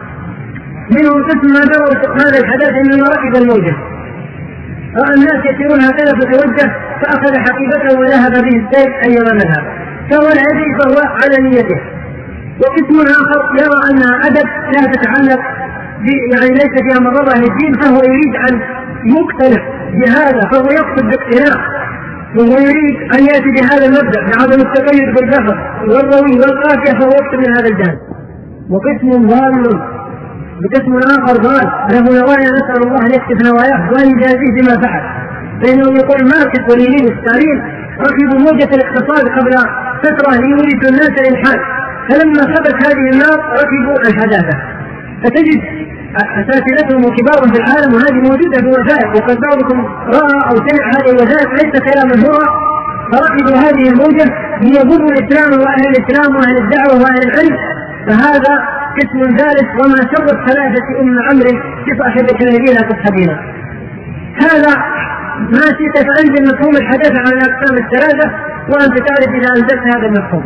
منهم قسم ما دور هذا الحداثة إنما ركب الموجة، رأى الناس يسيرون هكذا فتوجه فأخذ حقيبته وذهب به السيف أيما مذهب، فهو لا يدري فهو على نيته. وقسم آخر يرى أنها أدب لا تتعلق يعني ليس فيها مرضى للدين، فهو يريد أن يقتنع بهذا، فهو يقصد باقتناع، وهو يريد أن يأتي بهذا المبدأ بعدم التقيد باللفظ والروي والقافية، فهو يقصد من هذا الجانب. وقسم ضال بقسم آخر ضال له نوايا، نسأل الله أن يكتب نواياه وأن يجازيه بما فعل، فإنه يقول ماركس ولينين ستالين ركبوا موجة الاقتصاد قبل فترة ليورثوا الناس الإلحاد، فلما خبت هذه النار ركبوا الحداثة. فتجد أساتذتهم وكبارهم في العالم وهذه موجودة في وثائق، وقد بعضكم رأى أو سمع هذه الوثائق ليس كلاما هو، فركبوا هذه الموجة ليضروا الإسلام وأهل الإسلام وأهل الدعوة وأهل العلم. فهذا قسم ثالث، وما شر الثلاثة أم عمرو بصاحبة الذين تصحبينا. هذا ما شئت فأنزل مفهوم الحداثة على الأقسام الثلاثة وأنت تعرف إذا أنزلت هذا المفهوم.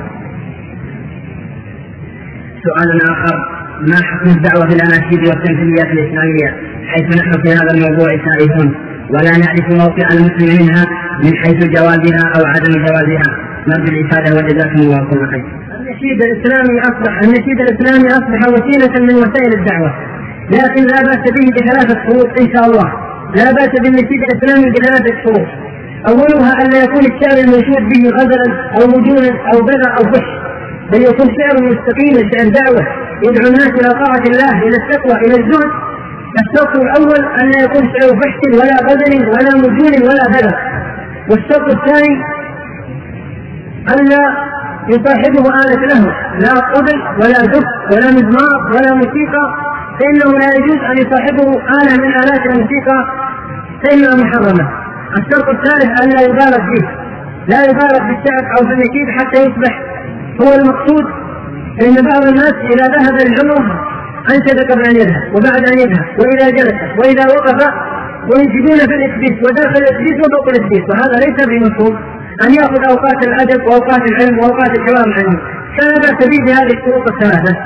سؤال آخر: ما حكم الدعوة بالأناشيد والتمثيليات الإسلامية، حيث نحن في هذا الموضوع سائحون ولا نعرف موقع المسلم منها من حيث جوازها أو عدم جوازها؟ نرجو الإفادة وجزاكم الله كل خير. النشيد الإسلامي أصبح النشيد الإسلامي أصبح وسيلة من وسائل الدعوة، لكن لا بأس به بثلاثة شروط إن شاء الله. لا بأس بالنشيد الإسلامي بثلاثة شروط: أولها أن لا يكون الشعر المنشود به غزلا أو مجونا أو بذع أو فحش، بل يكون شعر مستقيم، شعر دعوة يدعو الناس إلى طاعة الله، إلى التقوى، إلى الزهد. الشرط الأول أن لا يكون شعر فحش ولا غزل ولا مجون ولا بذع. والشرط الثاني أن لا يصاحبه آلة له، لا طبل ولا دف ولا مزمار ولا موسيقى، فإنه لا يجوز أن يصاحبه آلة من آلات الموسيقى فإنها محرمة. الشرط الثالث أن لا يبالغ فيه، لا يبالغ بالشعر أو في النشيد حتى يصبح هو المقصود. فإن بعض الناس إذا ذهب للعمرة أنشد قبل أن يذهب وبعد أن يذهب وإذا جلس وإذا وقف، وينشدون في الإسبيس وداخل الإسبيس وفوق الإسبيس، وهذا ليس بمفهوم. أن يأخذ أوقات الأدب وأوقات العلم وأوقات الحوار العلمي، كان بأس به بهذه الشروط الثلاثة.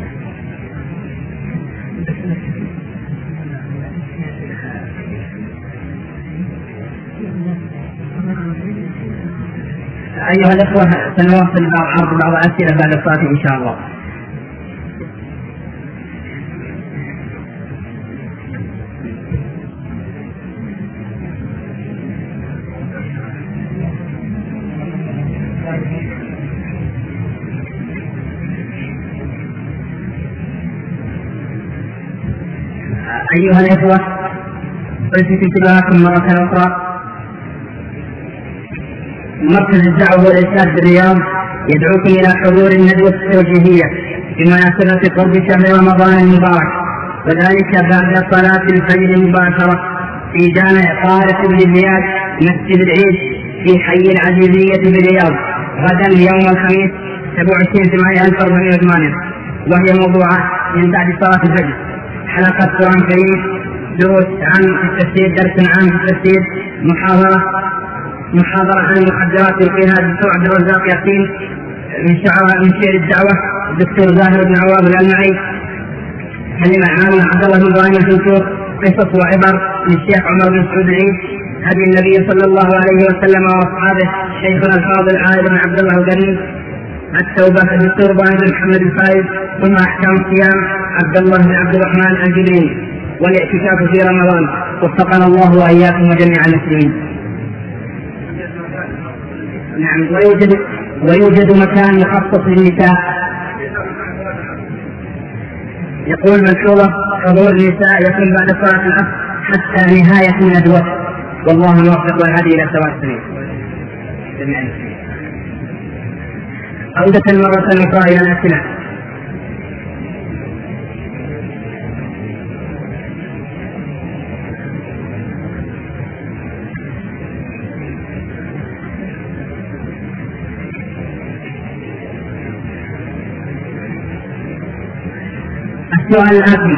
أيها الأخوة، سنواصل عرض بعض الأسئلة بعد الصلاة إن شاء الله. أيها الأخوة، ألفت انتباهكم مرة أخرى، مركز الدعوة والإرشاد بالرياض يدعوكم إلى حضور الندوة التوجيهية بمناسبة قرب شهر رمضان المبارك، وذلك بعد صلاة الفجر مباشرة في جامع طارق بن زياد مسجد العيد في حي العزيزية بالرياض غدا يوم الخميس سبعة وعشرين ثمانية ألف وأربعمائة وثمانية، وهي موضوعة من بعد صلاة الفجر حلقة قرآن كريم، دروس عن التفسير، درس عام في التفسير، محاضرة محاضرة عن المخدرات يلقيها الدكتور عبد الرزاق ياسين من من شعر الدعوة الدكتور زاهر بن عواب الألمعي، كلمة عامة عبد الله بن ابراهيم الفنسوق، قصص وعبر للشيخ عمر بن سعود العيد، هدي النبي صلى الله عليه وسلم واصحابه شيخنا الفاضل عائد بن عبد الله القريب، التوبة الدكتور ابراهيم بن محمد الفايز، ثم احكام الصيام عبد الله بن عبد الرحمن الجبري، والاعتكاف في رمضان. وفقنا الله واياكم وجميع المسلمين. نعم، ويوجد ويوجد مكان مخصص للنساء. يقول ملحوظة، حضور النساء يكون بعد صلاة العصر حتى نهاية الندوة، والله موفق والهدي إلى سواء السبيل. عودة مرة أخرى إلى الأسئلة. السؤال الآتي: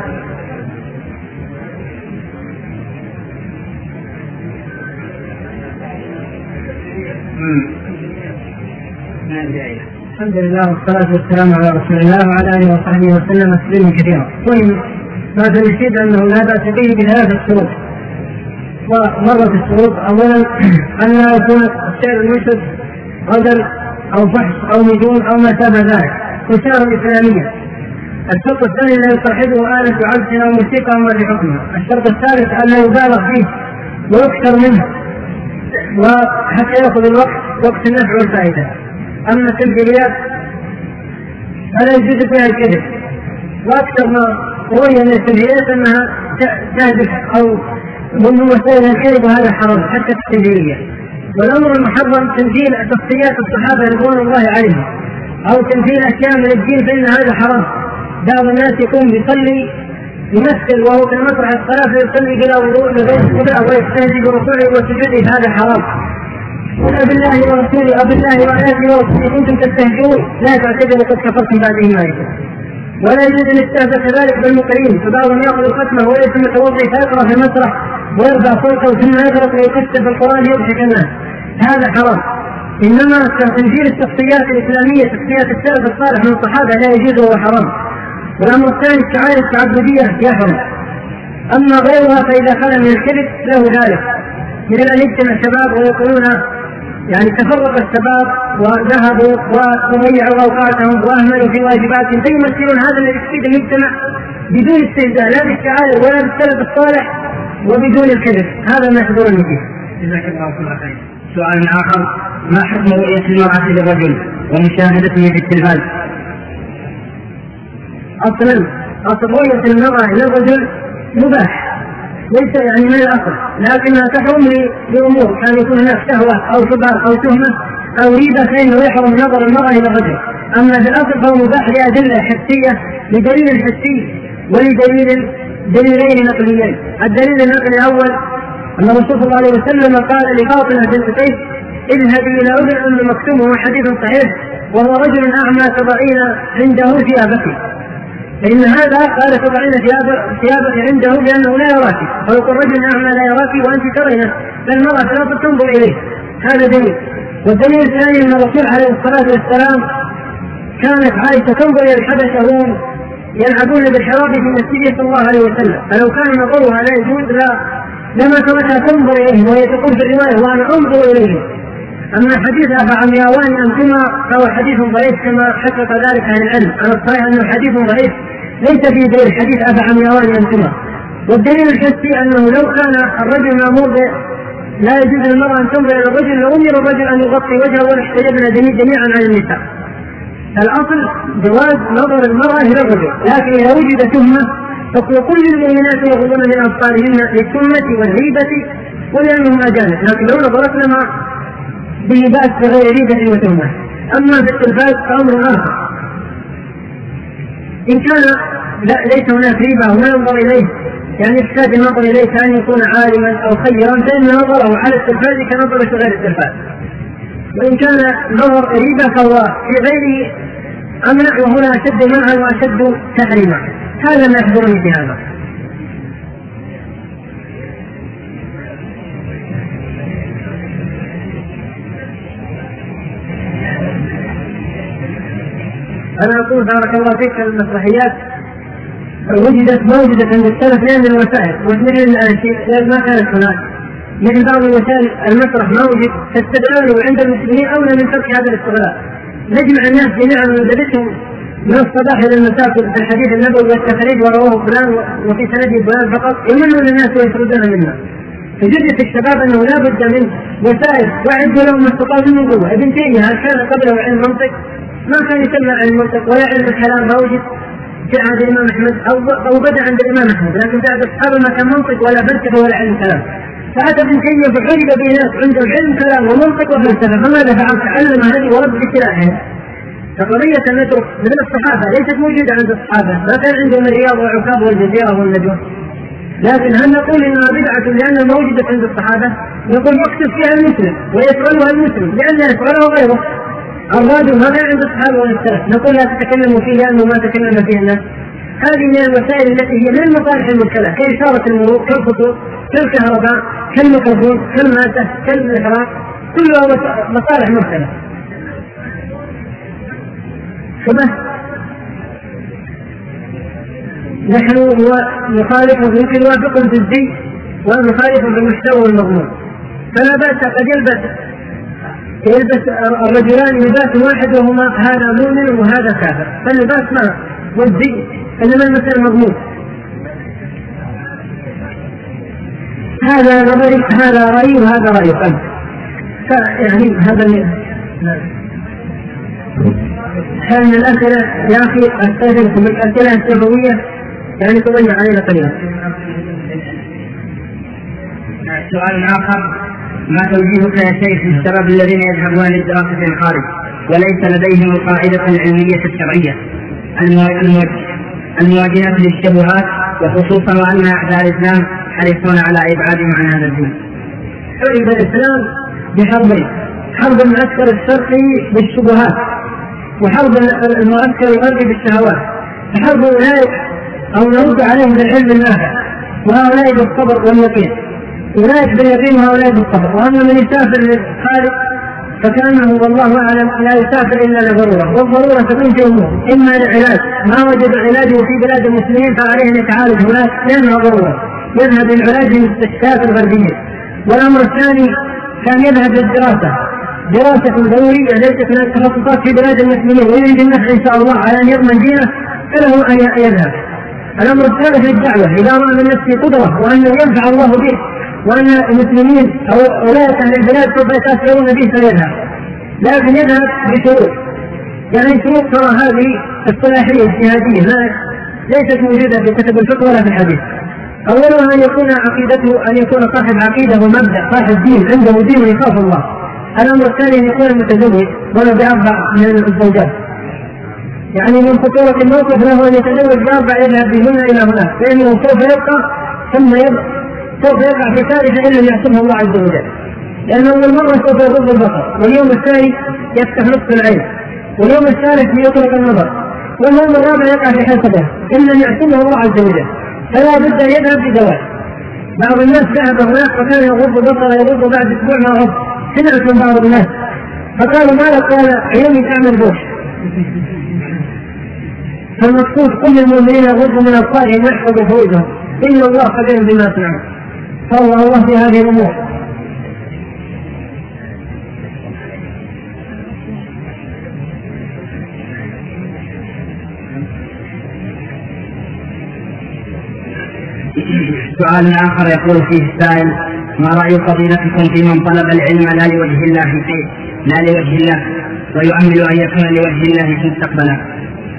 الحمد لله والصلاة والسلام على رسول الله وعلى آله وصحبه وسلم تسليما كثيرا. طيب، ما تنشد أنه لا بأس به بثلاثة شروط. ومرة الشروط: أولا أن لا يكون الشعر المنشد غزل أو فحش أو نجوم أو ما شابه ذلك وشعر إسلامية. الشرط الثاني لا يصاحبه آلة عزف أو موسيقى أو ما بحكمها. الشرط الثالث أن لا يبالغ فيه ويكثر منه وحتى يأخذ الوقت وقت النفع والفائدة. أما التمثيليات فلا يجوز فيها الكذب، وأكثر ما روي من التمثيليات أنها تهدف أو من وسائل الكذب، وهذا حرام حتى التمثيلية. والأمر المحرم تمثيل شخصيات الصحابة رضوان الله عليهم أو تمثيل أشياء من الدين، فإن هذا حرام. بعض الناس يكون يصلي يمثل وهو في مسرح الصلاة فيصلي بلا وضوء لغير القبلة ويستهزئ بركوعه وسجوده، هذا حرام. قل بالله ورسوله أو بالله وآياته ورسوله كنتم تستهزئون لا تعتذروا قد كفرتم بعد إيمانكم. ولا يجوز أن يستهزأ كذلك بالمقرين، فبعضهم يأخذ الختمة وليس متوضئ فيقرأ في المسرح ويرفع صوته ثم يغرق ويكتب في القرآن يضحك الناس، هذا حرام. إنما تنزيل الشخصيات الإسلامية شخصيات السلف الصالح من الصحابة لا يجوز وهو حرام. والأمر الثاني الشعائر التعبدية يحرم، أما غيرها فإذا خلا من الكذب له ذلك، مثل أن يجتمع شباب ويقولون يعني تفرق الشباب وذهبوا وضيعوا أوقاتهم وأهملوا في واجباتهم، فيمثلون هذا الذي يفيد المجتمع بدون استهزاء لا بالشعائر ولا بالسلف الصالح وبدون الكذب، هذا ما يحضرني فيه. جزاك الله خيرا. سؤال آخر: ما حكم رؤية المرأة للرجل ومشاهدته في التلفاز؟ أصلا أصل رؤية المرأة للرجل مباح، ليس يعني من الأصل، لكنها تحرم لأمور كان يكون هناك شهوة أو شبهة أو تهمة أو ريبة، فإنه يحرم نظر المرأة إلى الرجل. أما في الأصل فهو مباح لأدلة حسية، لدليل حسي ولدليل دليلين نقليين. الدليل النقلي الأول أن الرسول صلى الله عليه وسلم قال لفاطمة بنت قيس: اذهبي إلى ابن أم مكتوم، وهو حديث صحيح، وهو رجل أعمى تضعين عنده ثيابك، فإن هذا قال تضعين ثيابك عنده لأنه لا يراك، فيقول رجل أعمى لا يراك وأنت ترينه، فالمرأة لا تنظر إليه، هذا دليل. والدليل الثاني أن الرسول عليه الصلاة والسلام كانت عائشة تنظر إلى الحبشة وهم يلعبون بالحراب في مسجده صلى الله عليه وسلم، فلو كان نظرها لا يجوز لا لما تركها تنظر إليهم، وهي تقول في الرواية وأنا أنظر إليهم. أما حديث أفعمياوان أنتما فهو حديث ضعيف كما حقق ذلك عن العلم. أنا الصحيح أنه حديث ضعيف ليس فيه دليل حديث أفعمياوان أنتما. والدليل الحسي أنه لو كان الرجل مأمور لا يجوز للمرأة أن تنظر إلى الرجل لأمر الرجل أن يغطي وجهه ولاحتجبنا جميعا عن النساء. الأصل جواز نظر المرأة إلى الرجل، لكن إذا وجد تهمة فكل المؤمنات يغضن من أبصارهن للتهمة والهيبة ولأنهم أجانب، لكن لو نظرت لما به بأس بغير ريبة وتهمة. أما في التلفاز فأمر آخر، إن كان لا ليس هناك ريبة وما ينظر إليه يعني يحتاج النظر إليه كأن يكون عالما أو خيرا، فإن نظره على التلفاز كنظر في غير التلفاز. وإن كان نظر ريبة فهو في غيره أمنع، وهنا أشد منعا وأشد تحريما. هذا ما يحضرني في هذا. أنا أقول بارك الله فيك المسرحيات وجدت موجودة عند السلف لأن الوسائل ومثل الآن ما كانت هناك، مثل بعض الوسائل المسرح ما وجد تستدعونه عند المسلمين أولى من ترك هذا الاستغلال. نجمع الناس جميعا وندرسهم من الصباح إلى المساء في الحديث النبوي والتخريج ورواه فلان وفي سنده فلان فقط يمنون الناس ويسردون منا. فجدت الشباب أنه لا بد من وسائل وأعدوا لهم ما استطاعوا من قوة. ابن تيمية هل كان قبله علم منطق؟ ما كان يسمع عن المنطق ولا علم الكلام ما وجد في عهد الإمام أحمد أو أو بدأ عند الإمام أحمد، لكن بعد أصحابه ما كان منطق ولا فلسفة ولا علم كلام. فأتى ابن تيمية فعرف بناس عندهم علم كلام ومنطق وفلسفة، فماذا فعل؟ تعلم هذه ورد بسلاحهم. فقضية أن نترك مثل الصحابة ليست موجودة عند الصحابة، ما كان عندهم الرياض والعكاظ والجزيرة والنجوم. لكن هل نقول إنها بدعة لأنها موجودة عند الصحابة؟ نقول يكتب فيها المسلم ويفعلها المسلم لأن يفعله غيره. الراديو ما كان عند الصحابة ولا السلف، نقول لا تتكلموا فيه لأنه ما تكلم فيه الناس. هذه من الوسائل التي هي من المصالح المرسلة كإشارة المرور كالخطوط كالكهرباء كالميكروفون كالمادة كالإحراق، كلها مصالح مرسلة. فبس نحن نخالف يمكن نوافقهم في الزي ونخالف في المحتوى والمضمون. فلا بأس قد يلبس يلبس الرجلان لباس واحد وهما هذا مؤمن وهذا كافر، فاللباس ما والزي انما المسألة مضمون. هذا نظري هذا رأيي وهذا رأيك أنت، فيعني هذا كان الأسئلة يا أخي أستاذنكم الأسئلة السبوية يعني تضيع علينا قليلا. سؤال آخر: ما توجيهك يا شيخ للشباب الذين يذهبون للدراسة في الخارج وليس لديهم القاعدة العلمية الشرعية المواجهة للشبهات، وخصوصا وأن أعداء الإسلام حريصون على إبعادهم عن هذا الدين؟ حرب الإسلام بحربين: حرب المعسكر الشرقي بالشبهات، وحرب المعسكر الغربي بالشهوات. فحرب أولئك أو نرد عليهم بالعلم النافع، وهؤلاء بالصبر واليقين، أولئك باليقين وهؤلاء بالصبر. وأما من يسافر للخارج فكأنه والله أعلم لا يسافر إلا لضرورة، والضرورة تكون في أمور: إما لعلاج ما وجد علاجه في بلاد المسلمين فعليه أن يتعالج هناك لأنها ضرورة، يذهب للعلاج للمستشفيات الغربية. والأمر الثاني كان يذهب للدراسة، دراسة دورية ليست من التخصصات في بلاد المسلمين ويريد النفع إن شاء الله على أن يضمن دينه فله أن يذهب. الأمر الثالث للدعوة، إذا رأى من نفسه قدرة وأنه ينفع الله به وأن المسلمين أو ولاية أهل البلاد سوف يتأثرون به فيذهب، لكن يذهب بشروط. يعني شروط ترى هذه الصلاحية الاجتهادية ليست موجودة في كتب الفقه ولا في الحديث. أولها أن يكون عقيدته أن يكون صاحب عقيدة ومبدأ، صاحب دين عنده دين ويخاف الله. الأمر الثاني أن يكون متزوج ولو بأربع من الزوجات، يعني من خطورة الموقف له أن يتزوج بأربع يذهب بهن إلى هناك، فإنه سوف يبقى ثم يبقى سوف يقع في ثالثة إن لم يعصمه الله عز وجل، لأنه أول مرة سوف يغض البصر، واليوم الثاني يفتح نصف العين، واليوم الثالث يطلق النظر، واليوم الرابع يقع في حسبه إن لم يعصمه الله عز وجل. فلا بد أن يذهب بدواء. بعض الناس ذهب هناك وكان يغض بصره يغض بعد أسبوع ما غض، سمعت من بعض الناس فقالوا ما لك؟ قال عيوني تعمل بوش. فالمقصود كل المؤمنين يغضوا من أبصارهم ويحفظوا فروجهم إن الله خبير بما يصنعون. فالله الله في هذه الأمور. سؤال آخر يقول فيه السائل: ما رأي فضيلتكم في من طلب العلم لا لوجه الله في شيء لا لوجه الله ويؤمل أن يكون لوجه الله مستقبلا؟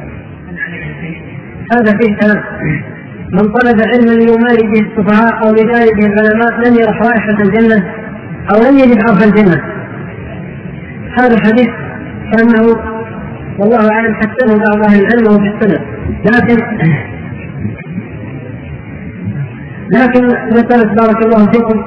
هذا فيه كلام. من طلب علما ليماري به السفهاء أو ليجاري به العلماء لم يرح رائحة الجنة أو لم يجد عرف الجنة. هذا الحديث كأنه والله أعلم حسنه بعض أهل العلم وهو في السنة، لكن لكن مسألة بارك الله فيكم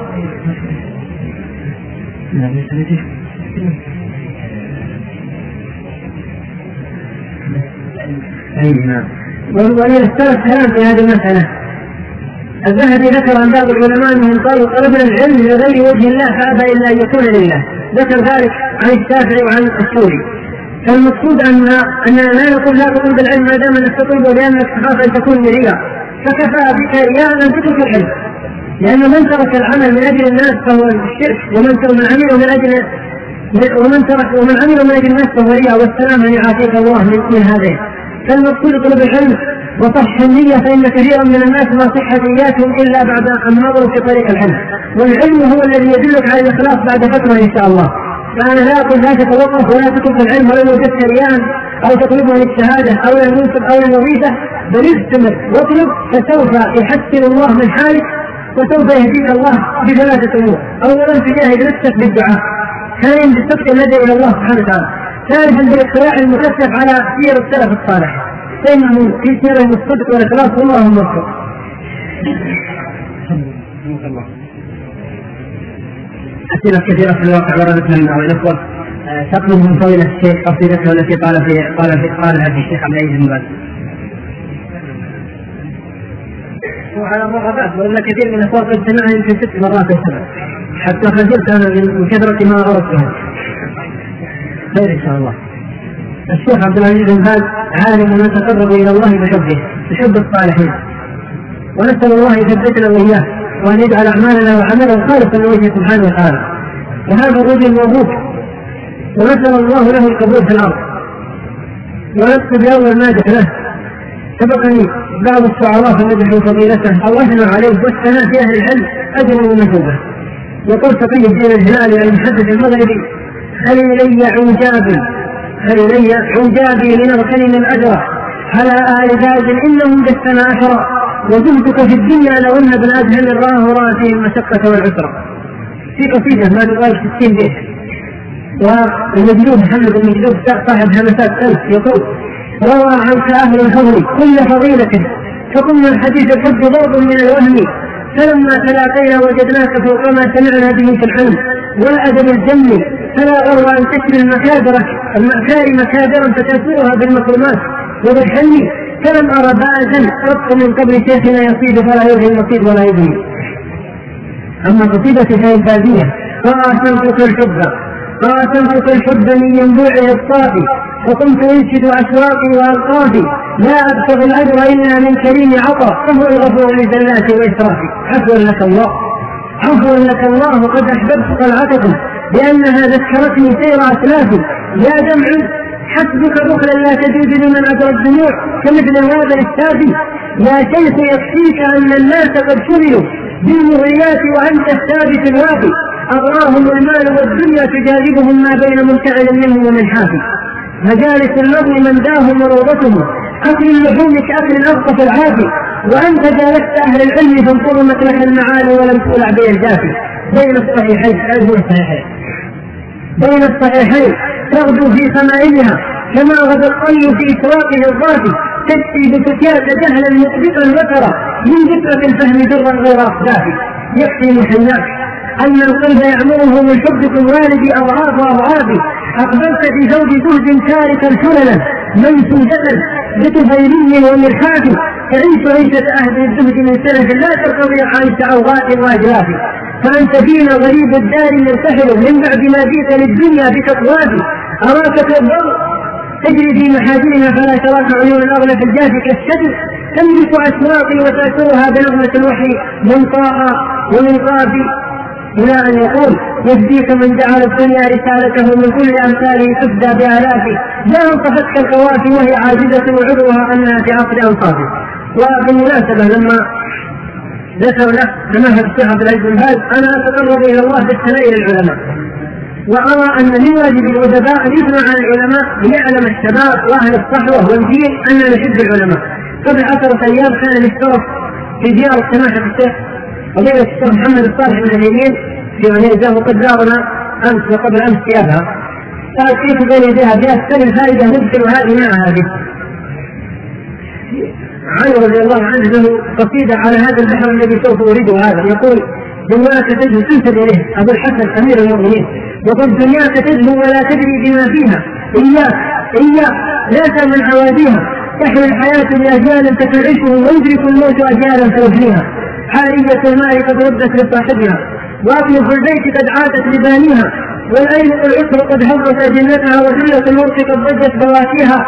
وللثلاث كلام في هذه المسألة. الذهبي ذكر عن بعض العلماء أنهم قالوا طلبنا العلم لغير وجه الله فأبى إلا أن يكون لله. ذكر ذلك عن الشافعي وعن السوري. فالمقصود أن أننا لا نقول لا تطلب العلم ما دام أنك تطلبه لأنك تخاف أن تكون برياء، فكفى بك رياء أن تترك العلم، لأن من ترك العمل من أجل الناس فهو الشرك، ومن من عمله من أجل ومن ترك ومن عمله من أجل الناس فهو رياء، والسلام يعافيك الله من هذين. فالمقصود طلب العلم وصح النية، فإن كثيرا من الناس ما صحت نياتهم إلا بعد أن مروا في طريق العلم، والعلم هو الذي يدلك على الإخلاص بعد فترة إن شاء الله. فأنا لا أقول لا تتوقف ولا تطلب العلم ولو وجدت رياء أو تطلبه للشهادة أو للمنصب أو للوظيفة، بل استمر واطلب فسوف يحسن الله من حالك وسوف يهديك الله بثلاثة أمور: أولا تجاهد نفسك بالدعاء، ثانيا بالصدق الذي إلى الله سبحانه وتعالى، ثالثا بالاطلاع المكثف على سير السلف الصالح، فإنه في سيرهم الصدق والإخلاص والله الموفق. أسئلة كثيرة في الواقع وردت من بعض الأخوة تطلب من فضيلة الشيخ قصيدته التي قال في قال في قالها في الشيخ عبد العزيز بن باز. وعلى الرغبات، وإن كثير من الأخوة قد سمعها يمكن ست مرات السنة حتى خجلت أنا من كثرة ما أردتها. خير إن شاء الله. الشيخ عبد العزيز بن باز عالم من تقرب إلى الله بحبه بحب الصالحين، ونسأل الله يثبتنا وإياه وأن يجعل أعمالنا وعملا خالصا لوجهه سبحانه وتعالى. وهذا الرجل موهوب ونسأل الله له القبول في الأرض، ونكتب أول مادح له. سبقني بعض الشعراء فمدحوا فضيلته أو أثنوا عليه والثناء في أهل العلم أجر ومثوبة. يقول تقي الدين الهلالي المحدث المغربي: خليلي عجابي خليلي عجابي لنغتنم الأجر على آل باز إنهم جسنا أشرا، وزهدك في الدنيا لو أن ابن أدهم راه رأى فيه المشقة والعسرة. في قصيدة ما تقال ستين بيت. والمجلود محمد المجلود صاحب همسات ألف يقول: روى عنك أهل الفضل كل فضيلة، فقلنا الحديث الحب ضرب من الوهم، فلما تلاقينا وجدناك فوق ما سمعنا به في الحلم والأدب الجم، فلا غر أن تشري المكابر المكارم كابرا فتأثيرها بالمكرمات وبالحلم، فلم أرى بازا قط من قبل شيخنا يصيد فلا يلهي المصيد ولا يبني. أما قصيدة فهي البادية: قاسمتك الحب قاسمتك الحب من ينبوعه الصافي، وقمت أنشد أشواقي وألقافي، لا أبتغي الأجر إلا من كريم عطا، فهو الغفور لزلاتي وإسرافي. عفوا لك الله عفوا لك الله قد أحببت طلعتكم لأنها ذكرتني سير أسلافي، يا دمع حسبك بخلا لا تجوز لمن أجرى الدموع كمثل هذا السافي، يا شيخ يكفيك أن الناس قد شغلوا بالمغريات وأنت الثابت الوافي، أغراهم المال والدنيا تجاذبهم ما بين منفعل منهم ومن حافي، مجالس النظر من داهم وروضتهم أكل اللحوم كأكل الأرقف العافي، وأنت جالست أهل العلم فانظرمت لك المعالي ولم تولع بين الجافي. بين الصحيحين بين الصحيحين تغدو في خمائلها كما غدا الطي في سواقه الضافي، تكفي بفتيات جهلا مطبقا ذكرا من ذكرة الفهم درا غير أخدافي. يكفي محياك أن القلب يعمره من حبكم والدي أضعاف أضعافي، أقبلت في زوج زهد تاركا حللا منسوجة بطفيلي ومرحافي، تعيش عيشة أهل الزهد من سلف لا ترتضي عن شعوات وأجلاف، فأنت فينا غريب الدار مرتحل من بعد ما جئت للدنيا بتقواب، أراك تضل تجري في محاجرها فلا تراك عيون الأغلى في الجاف كالشجر، تملك أسواقي وتأثرها بنغمة الوحي من طاعة ومن قافي، إلى أن يقول يهديك من جعل الدنيا رسالته من كل أمثاله تفدى بآلافه، لا انطفتك القوافي وهي عاجزة وعذرها أنها في عصر أنصافه. وبالمناسبة لما ذكر له سماحة الشيخ عبد العزيز بن باز أنا أتقرب إلى الله بالثناء للعلماء، وأرى أن من واجب الأدباء أن يثنوا على العلماء ليعلم الشباب وأهل الصحوة والدين أن نحب العلماء. قبل عشرة أيام كان الاشتراك في زيارة سماحة الشيخ فضيلة الشيخ محمد الصالح بن عثيمين في عنيزة، وقد زارنا أمس وقبل أمس في أبها، قال كيف بين يديها بأكثر الفائدة ندخل هذه مع هذه. علي رضي الله عنه له قصيدة على هذا البحر الذي سوف أريده هذا، يقول دنياك تجهو تنسب إليه أبو الحسن أمير المؤمنين، يقول دنياك تجهو ولا تدري بما فيها، إياك إياك لا تأمن عواديها، تحمل الحياة لأجيال تتعشه ويدرك الموت أجيالا فيفنيها، حارية الماء قد ردت لصاحبها وأطلب البيت قد عادت لبانيها، والأين العسر قد هبت أجنتها وحلة الموت قد ضجت بواتيها.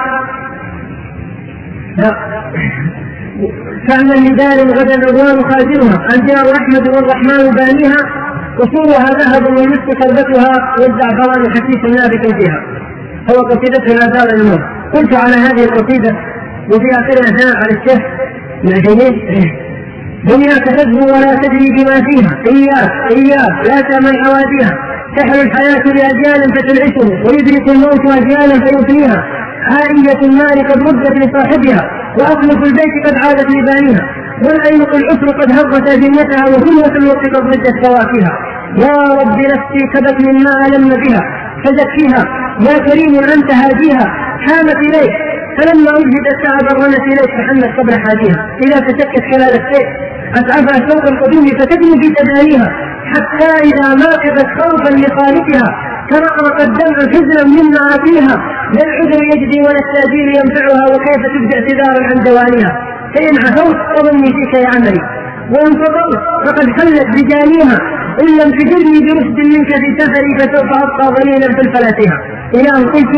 كان لدار غدا الرضوان خازنها الجار أحمد والرحمن بانيها، وصورها ذهب ومسك كلبتها والزعفران حسيس نابت فيها. هو قصيدته لا زال الموت. قلت على هذه القصيدة وفي آخرها ثناء على الشيخ من عثيمين دنياك تزهو ولا تدري بما فيها، إياك إياك لا تأمن حواديها، تحل الحياة لأجيال فتنعشه ويدرك الموت أجيالا فيفنيها، عائية المال قد ردت لصاحبها وأطلق البيت قد عادت لبانيها، والأينق العسر قد هبت أجنتها وكلة الوقت قد ردت فواكها. يا رب نفسي كبت مما ألم بها فزكيها، يا كريم أنت هاديها، حامت إليك فلما وجد التعب رنت إليك فحنت قبل حاديها، إذا تشكت خلال السيف أتعبها شوق القدوم فتجني في تدانيها، حتى إذا ماكبت خوفا لخالقها ترقرق الدمع حزنا مما فيها، لا العذر يجدي ولا التأجيل ينفعها، وكيف تبدأ اعتذارا عن دوانيها، فإن عثرت فظني فيك يا عملي، وإن فضلت فقد حلت بجانيها، إن لم تجرني برشد منك في سفري فسوف أبقى ظليلا في الفلاتها. إلى أن قلت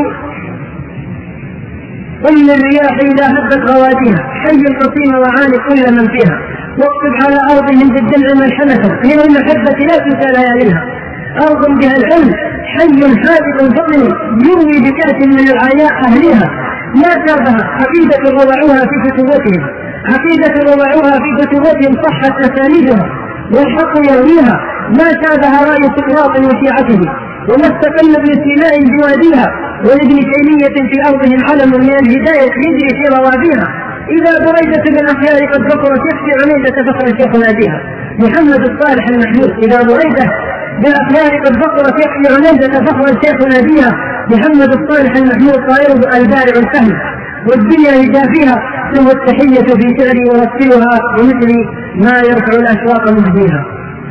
قل للرياح إذا هبت غواديها، حي القصيم وعاني كل من فيها، واكتب على أرضهم بالدمع ملحمة من المحبة لا تنسى لياليها، أرض بها العلم حي حادث ضمن يروي بكأس من العياء أهلها، لا شابها عقيدة روعوها في فتوتهم، عقيدة روعوها في فتوتهم صحت أسانيدها، والحق يرويها ما شابها رأي سقراط وشيعته، وما استقل ابن سيناء بواديها، ولابن تيمية في أرضهم علم من الهداية يجري في روابيها، إذا بريدة من أخيار قد ذكرت يكفي عنيدة فخر الشيخ ناديها. محمد الصالح المحمود إذا بريدة بالأخيار قد ذكرت يكفي عنيدة فخر الشيخ ناديها. محمد الصالح المحمود طائره البارع الفهم والدنيا يجافيها، له التحية في شعري ورتلها ومثلي ما يرفع الأشواق مهديها.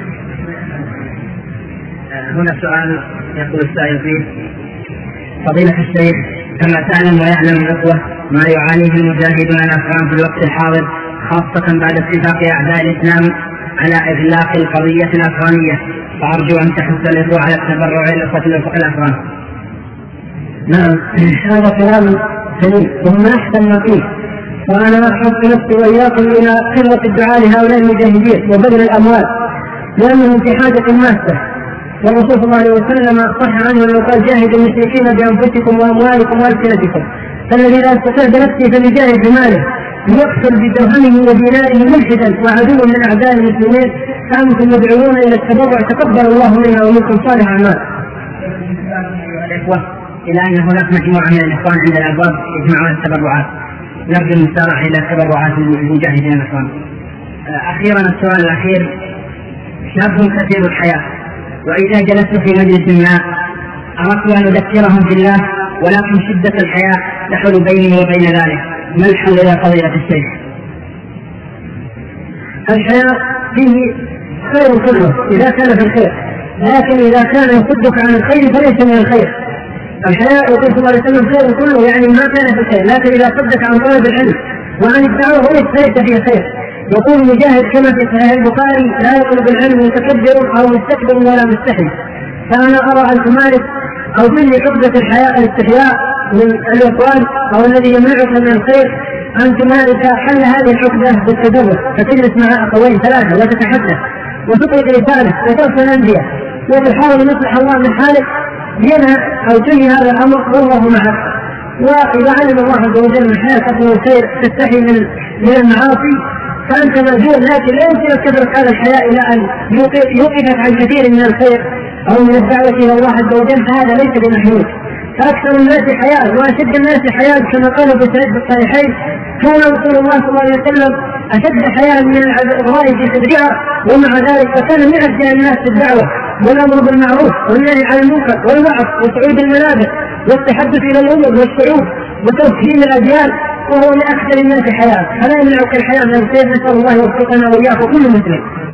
هنا سؤال يقول السائل فيه: فضيلة الشيخ، كما تعلم ويعلم الأخوة ما يعانيه المجاهدون الأفغان في الوقت الحاضر، خاصة بعد اتفاق أعداء الإسلام على إغلاق القضية الأفغانية، فأرجو أن تحث الإخوة على التبرع للإخوة الأفغان. نعم، هذا كلام سليم ومن أحسن ما فيه، وأنا أحث نفسي وإياكم إلى قلة الدعاء لهؤلاء المجاهدين وبذل الأموال، لأنهم في حاجة ماسة. والرسول صلى الله عليه وسلم صح عنه أنه قال: جاهدوا المشركين بأنفسكم وأموالكم وألسنتكم، فالذي لا يستطيع بنفسه فليجاهد بماله ليقتل بدرهمه وديناره ملحدا وعدو من أعداء المسلمين، فأنتم مدعوون إلى التبرع، تقبل الله منا ومنكم صالح أعمال. إلى أن هناك مجموعة من الإخوان عند الأبواب يجمعون التبرعات، نرجو المسارعة إلى تبرعات المجاهدين الإخوان. أخيرا السؤال الأخير: شاب كثير الحياة، وإذا جلست في مجلس ما أردت أن أذكرهم بالله، ولكن شدة الحياة تحول بيني وبين ذلك، ما الحل إلى قضية الشيخ؟ الحياة فيه خير كله إذا كان في الخير، لكن إذا كان يصدك عن الخير فليس من الخير. الحياة يقول صلى الله عليه وسلم خير كله، يعني ما كان في الخير، لكن إذا صدك عن طلب العلم وعن الدعوة وليس فيه خير. يقول مجاهد كما في صحيح البخاري: لا يطلب العلم متكبر أو مستكبر ولا مستحي. فأنا أرى أن تمارس أو تلي حقبة الحياة الاستحياء من الإخوان أو الذي يمنعك من الخير، أن تمارس حل هذه الحقبة بالتدرج، فتجلس مع أخوين ثلاثة وتتحدث وتطلق لسانك وترسل الأنبياء وتحاول أن يصلح الله من حالك، ينهى أو تنهي هذا الأمر والله معك. وإذا علم الله عز وجل من حياتك من الخير تستحي من من المعاصي فأنت مأجور، لكن لا يمكنك تترك هذا الحياء إلى أن يوقفك عن كثير من الخير أو من الدعوة إلى الله عز وجل، فهذا ليس بمحمود. فأكثر الناس حياء وأشد الناس حياء كما قال ابن سعيد الصحيحين: كان رسول الله صلى الله عليه وسلم أشد حياء من العذراء في صدرها، ومع ذلك فكان من أشجع الناس في الدعوة والأمر بالمعروف والنهي عن المنكر والوعظ وصعود المنابر والتحدث إلى الأمم والشعوب وتوحيد الأديان، وهو من أكثر الناس حياء. فلا يمنعك الحياء من الخير. نسأل الله يوفقنا وإياكم كل مسلم.